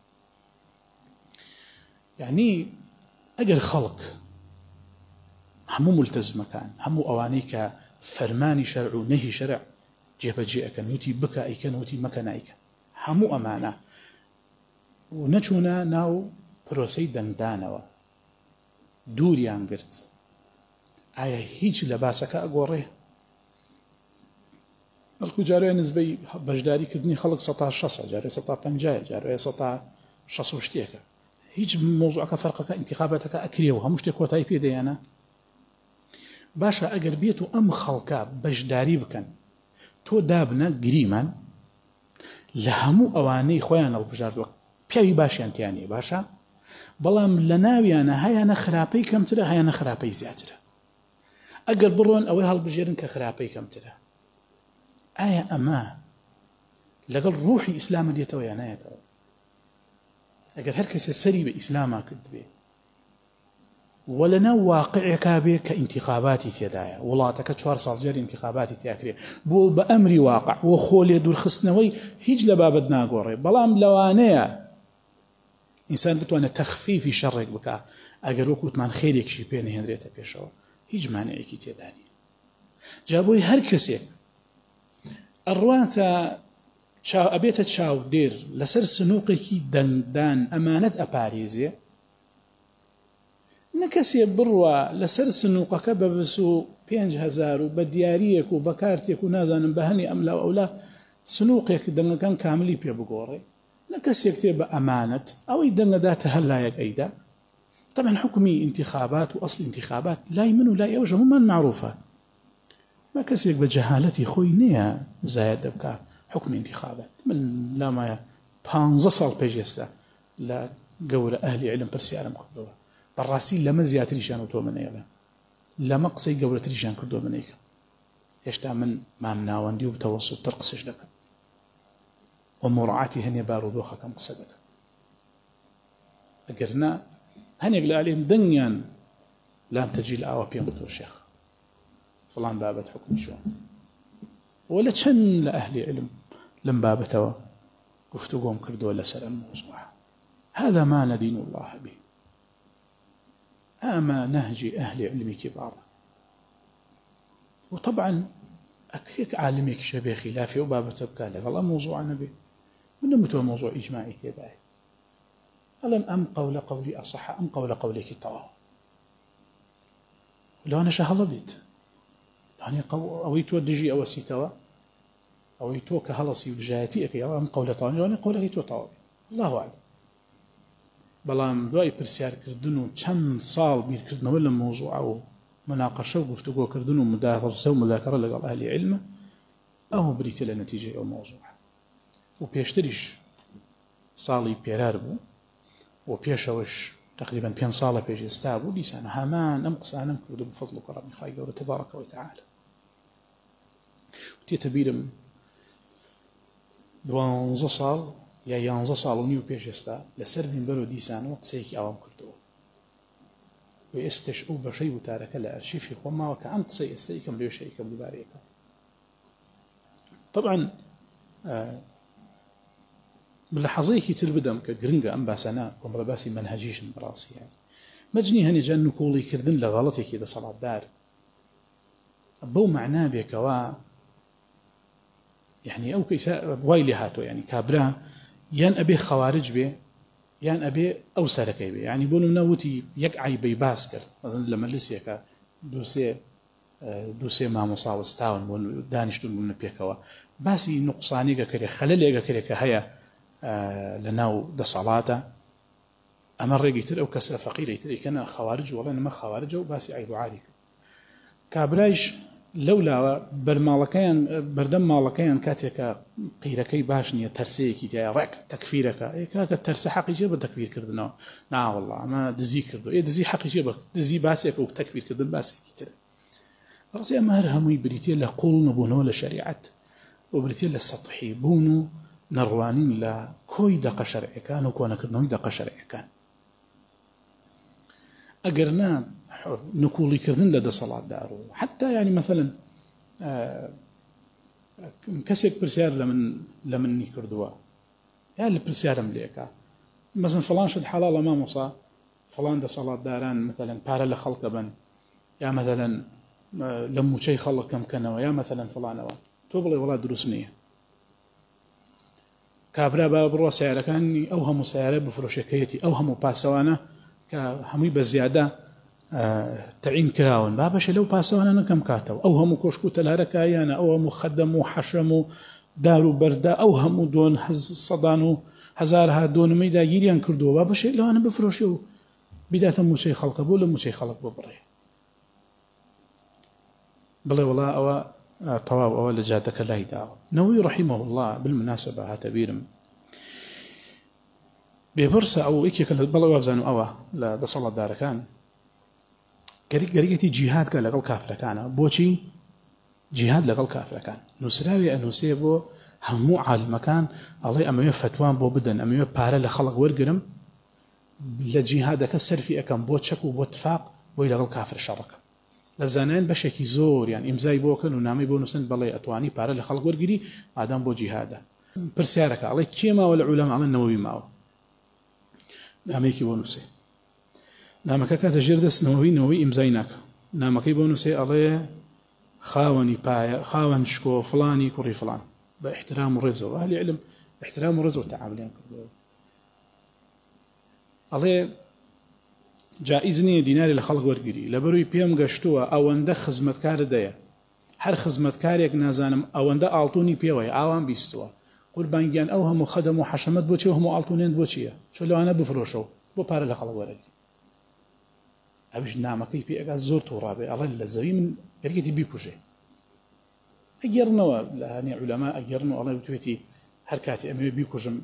يعني أجر خلق همو ملتزم كان، همو أوانيك فرماني شرع ونهي شرع جيب جيئك نوتي بكا أيك نوتي مكان أيك، همو أمانة ونجونا ناو بروسي دندانوا دووريان گرت. ئایا هیچ لەباسەکە ئەگۆڕێ؟ بەڵکو جارێ نسبەی بەشداریکردنی خەڵک سەتا شەسە، جارێ سەتا پەنجایە، جارێ سەتا شەس و شتێکە، هیچ مۆزوعەکە فەرقەکە انتخاباتەکە ئەکرێەوە هەموو شتێک کۆتایی پێدەیانە. باشە ئەگەر بێت و ئەم خەڵکە بەشداری بکەن تۆ دابنە گریمان لە هەموو ئەوانەی خۆیان هەڵبژاردووە پیاوی باشیان تیانێ باشە، بەڵام لە ناویانە هەیانە خراپەی کەمترە هەیانە خراپەی زیاترە. ئەگەر بڕۆن ئەوەی هەڵبژێرن کە خراپەی کەمترە، ئایا ئەمە لەگەڵ ڕوحی ئیسلامە دێتەوە یان نایەتەوە؟ ئەگەر هەر کەسێ سەری بە ئیسلاما کرد بێ وە لەناو واقعێکا بێ کە ئینتیخاباتی تێدایە، وڵاتەکە چوار ساڵ جێر ئینتیخاباتی تیاکرێ بۆ بە ئەمری واقع وە خۆ لێ دوورخستنەوەی هیچ لە بابەت ناگۆڕێ، بەڵام لەوانەیە ئینسان بتوانێت تەخفیفی شەڕێک بکە ئەگەر وەکوتمان خێرێکشی پێ نەهێنرێتە پێشەوە، هیچ مانعێکی تێدا نیە. جا بۆی هەر کەسێک ئەڕواتە ئەبێتە چاودێر لەسەر سنووقێکی دەنگدان ئەمانەت ئەپارێزێ، نە کەسێ بڕوە لەسەر سنووقەکە بە بەس و پێنج هەزار و بە دیاریەک و بە کارتێک و نازانم بە هەنی ئەملا و ئەولا سنووقێک دەنگەکان کاملی پێ بگۆڕێ، نە کەسێک تێ بە ئەمانەت ئەوەی دەنگەداتە هەر لایەک ئەیدا. طبعا حكمي انتخابات وأصل انتخابات لا يمن ولا يوجه مما معروفة، ما كسيك بجهالتي خوي نيا زايد بكا حكم انتخابات من لا ما بانزا صال بيجيستا لا قول أهل علم برسيارة مقبوة بالراسي لما زيات ريشان وتو من ايلا لما قصي قولة ريشان كردو من ايكا يشتا من ما مناواندي وبتوسط ترقصش لك ومراعاتي هني بارودوخا كم قصدك أقرنا هنيق لعليهم دنيان لام تجي الآوى بيموتوا الشيخ فلان بابت حكم شو ولا تشن لأهل علم لم بابتوا قفتوا قوم كردوا ولا سلام الموضوع. هذا ما ندين الله به، أما نهج أهل علم كبار. وطبعا أكريك عالمك شبه خلافي وبابته بكاله والله موضوع النبي من متوا موضوع إجماعي تبعي ألم أم قول قولي أصح أم قول قولك طواه لو أنا شهلا بيت يعني أو يتو دجي أو سيتوا أو يتو كهلصي وجايتي أكيد أم قول طواه لو أنا قولك يتو طواه الله أعلم. بلام دواي برسيار كردنو كم صال بير كردنا ولا موضوع أو مناقشة وقفتوا كردنو مدارسة ومذاكرة لقال أهل علم أو بريت لنتيجة أو موضوع وبيشتريش صالي بيراربو وبيشوش تقريبا بين صالة بيجي استابو لسان هامان أمقص أنا مكرد بفضل كرم خير تبارك وتعالى وتيتبيرم دوانزا صال يا يانزا صال ونيو بيجي استا لسر من برو ديسان وقسيكي أوام كردو ويستشعو بشي وتارك لأرشيفي خما وكأن قصي استيكم ليو شيكم لباريكم. طبعا آه بلحظيكي تلبدم كجرنجا أم باسنا ومرباسي منهجيش براسي يعني مجني هني جان نقولي كردن لغلطي كده صلاة دار أبو معناه بكوا يعني أو كيسا وايلي هاتو يعني كابرا يان أبي خوارج به يان أبي أو سركي به يعني بقولوا منوتي يقعي بيباسكر لما لسه كا دوسي دووسێ مامۆسا وەستاون بۆ دانیشتون بوون پێکەوە باسی نوقسانێکە کرێ خەلەلێکە کرێ کە هەیە لە ناو دەسەڵاتە ئەمە ڕێگەی تر ئەو کەسە فەقیرەی تر ئەیکەنە خەوارج وەڵێن ئەمە خەوارجە و باسی عیب و عاری کابرایش لەولاوە بەرماڵەکەیان بەردەم ماڵەکەیان کاتێکە قیرەکەی باش نییە تەرسەیەکی تایە ڕێک تەکفیرەکە کاکە تەرسە حەقیجێ بە تەکفیرکردنەوە ناوەڵڵا ئەمە دزی کردو ئێ دزی حەقیجێ بە دزی باسێکە و تەکفیرکردن باسێکی ترە ڕزی ئەمە هەر هەمووی بریتە لە قوڵ نەبوونەوە لە شەریعەت و بریتە لە سەطحی بوون و نەڕوانین لە کۆی دەقە شەرعیەکان و کۆنەکردنەوەی دەقە شەرعیەکان ئەگەر نا نکوڵیکردن لە دەسەڵاتدار و حتا ینی مەثەلەن کەسێک پرسیار لە من لە منی کردووە یا لە پرسیارم لێکە مەسەن فڵان شت حەڵاڵە مامۆسا فڵان دەسەڵاتداران مەثەلەن پارە لە خەڵکە بن یا مەثەلەن لە موچەی خەڵک کەمکەنەوە یا مەثەلەن فڵانەوە تۆ بڵێ وڵات دروست نییە کابرا بە بڕۆ سیارەکانی ئەو هەموو سیارە بفرۆشەکەیەتی ئەو هەموو پاسەوانە کە هەمووی بە زیادە تعین کراون با بەشە لەو پاسەوانە نەکەم کاتەوە ئەو هەموو کۆشک و تەلارەکایانە ئەو هەموو خەدەم و حەشەم و دار و بەردا ئەو هەموو دۆن سەدان و هەزارها دۆنمەی داگیریان کردووە با بەشێ لەوانە بفرۆشێ و بیداتە موچەی خەڵکە بۆ لە موچەی خەڵک بۆ بڕێ بڵێ وڵا ئەوە تەواو ئەوە لە جادەکە لای داوە نەوەوی ڕەحیمەه الله بالمناسبە هاتە بیرم بێبرسە ئەو یەکێکە بەڵێ وابزانم ئەوە لە دەسەڵاتدارەکان گەریک گەریکەتی جیهادکە لەگەڵ کافرەکانە بۆچی جیهاد لەگەڵ کافرەکان نووسراوی ئەنووسێ بۆ هەموو عالمەکان ئەڵێ ئەمەوێ فتوان بۆ بدەن ئەمەوێ پارە لە خەڵک وەرگرم لە جیهادەکە سەرفی ئەەکەم بۆ چەک و بۆ تفاق بۆی لەگەڵ کافر شەڕەکەم لە زانایان بەشێکی زۆر یان ئیمزای بۆکەن و نامی بۆ نووسن بەڵێ ئەتوانی پارە لە خەڵک وەرگری ئادەم بۆ جیهادە پرسیارەکە ئەڵێ کێ ماوە لە عولەما ئەڵێن نەوەوی ماوە نامەیەکی بۆ نووسێ نامەکە کاتە ژێر دەستنەوەی نەوەی ئیمزای ناکە نامەکەی بۆ نووسێ ئەڵێ خاوەنی پایە خاوەن شکۆ فڵانی کوڕی فڵان بە احترام و ڕێزەوە ئەهلی عیلم احترام و ڕێزەوە تەعاملیان کردەوە ئەڵێ جائز نییە دیناری لە خەڵک وەرگری لەبەروی پێم گەشتووە ئەوەندە خزمەتکارە دەیە هەر خزمەتکارێک نازانم ئەوەندە ئاڵتوونی پێوەیە ئاوان بیستووە قوربانگیان ئەو هەموو خەدەم و حەشەمەت بۆچی هەموو ئاڵتوونێن بۆ چییە چۆ لەوانە بفرۆشەوە بۆ پارە لە خەڵک وەرگری ئەویش نامەکەی پێ ئەگات زۆر تووڕابێ ئەڵێ لە زەوی من یەکێتی بیکوژێ ئەگەڕنەوە لە هەنێ عولەما ئەگەڕن و ئەڵێ وتوێتی هەر کاتی ئەمەوێ بیکوژم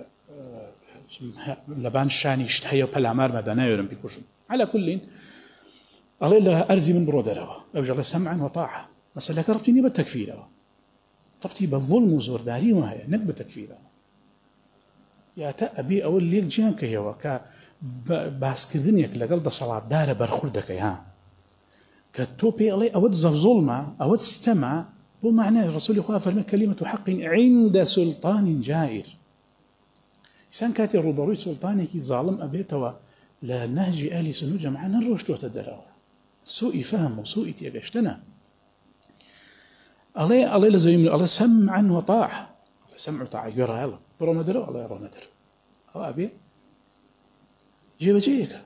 لەبان شانی شت هەیە پەلامار مەدە ناوێرم بیکوژم على كل ئەڵێ لە ئەرزی من بڕۆ دەرەوە ئەوژە لە سەمعا وطاعە مەسەلەکە ڕبتی نیە بە تەکفیرەوە ڕبتی بە ظڵم و زۆرداری وە هەیە نەک بە تەکفیرەوە یا تا ئەبێ ئەوە لێک گیان کەیەوە کە باسکردنێک لەگەڵ دەسەڵاتدارە بەرخورد دەکەی ها کە تۆ پێ ئەڵێ ئەوەت زەڤزۆڵمە ئەوەت ستەمە بۆ معنای ڕەسوولی خوا فەرمێ کەلیمەت حەق عند سلطان جائر ئینسان کاتی ڕوبەڕووی سوڵتانێکی زاڵم ئەبێتەوە لە نهجی ئەهلی سنە و جەماعە نەڕۆشتووەتە دەرەوە سوئی فەهم و سوئی تێگەشتنە ئەڵێ ئەڵێ لە زەوی ئەڵێ سەمعا وطاعە سەمع و طاعە گوێڕایەڵە بڕۆمە دەرەوە ئەڵێ ڕۆمە دەرەوە ئەوە ئەبێ جێبەجێیەکە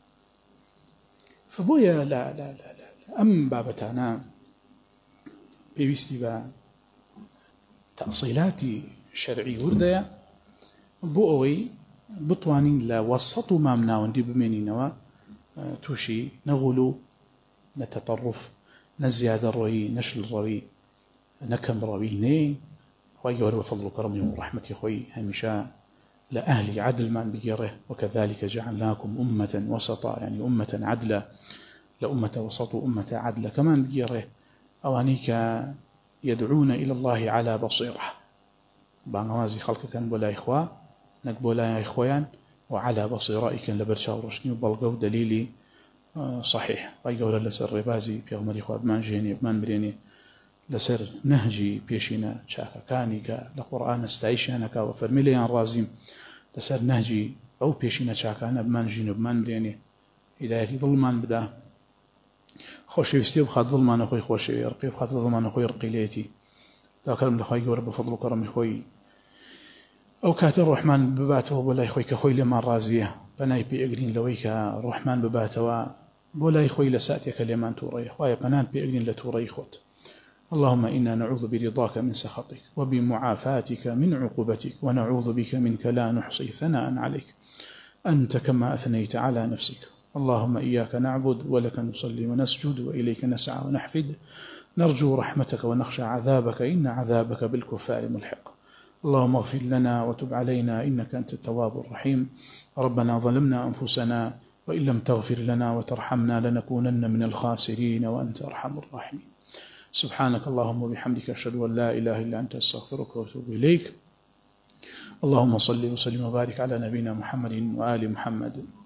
فبۆیە لە ئەم بابەتانە پێویستی بە تەئصیلاتی شەرعی وردەیە بۆ ئەوەی بتوانین لە وەسەط و مامناوەندی بمێنینەوە تووشی نەغوڵ و نەتەتەڕف نەزیادە ڕۆیی نەشل ڕەوی نەکەم ڕەوی نێ خوای گەورە بە فەضڵ و کەڕەمی و ڕەحمەتی خۆی هەمیشە لأهل عدل من بجره وكذلك جعلناكم أمة وسطا يعني أمة عدلة لأمة وسط وأمة عدلة كمان بجره أوانيك يدعون إلى الله على بصيرة بانوازي خلق كان بولا إخوة نقبولا إخوان وعلى بصيرة كان لبرشا ورشني وبلغو دليلي صحيح ويقول لسر ربازي في غمر إخوة بمان جيني بمان بريني لسر نهجي بيشينا شاكا كانيك لقرآن استعيشانك وفرميليان رازيم لسر نهجي أو بيشينا شاكانا بمان جينو بمان بريني هدايتي ظلمان بدا خوشي يستيب خاد ظلمان أخوي خوشي يرقي خاد ظلمان أخوي يرقي ليتي دا كلام لخوي قول بفضل وكرم أخوي أو كاتر الرحمن بباته ولا أخوي كأخوي لما رازيه بناي بيقرين لويك الرحمن بباته بولا يخوي لساتك لمن توري خوايا قنات بأجن لتوري خوت. اللهم إنا نعوذ برضاك من سخطك وبمعافاتك من عقوبتك ونعوذ بك منك لا نحصي ثناء عليك أنت كما أثنيت على نفسك. اللهم إياك نعبد ولك نصلي ونسجد وإليك نسعى ونحفد نرجو رحمتك ونخشى عذابك إن عذابك بالكفار ملحق. اللهم اغفر لنا وتب علينا إنك أنت التواب الرحيم. ربنا ظلمنا أنفسنا وإن لم تغفر لنا وترحمنا لنكونن من الخاسرين وأنت أرحم الراحمين. سبحانك اللهم وبحمدك أشهد أن لا إله إلا أنت أستغفرك وأتوب إليك. اللهم صل وسلم وبارك على نبينا محمد وآل محمد.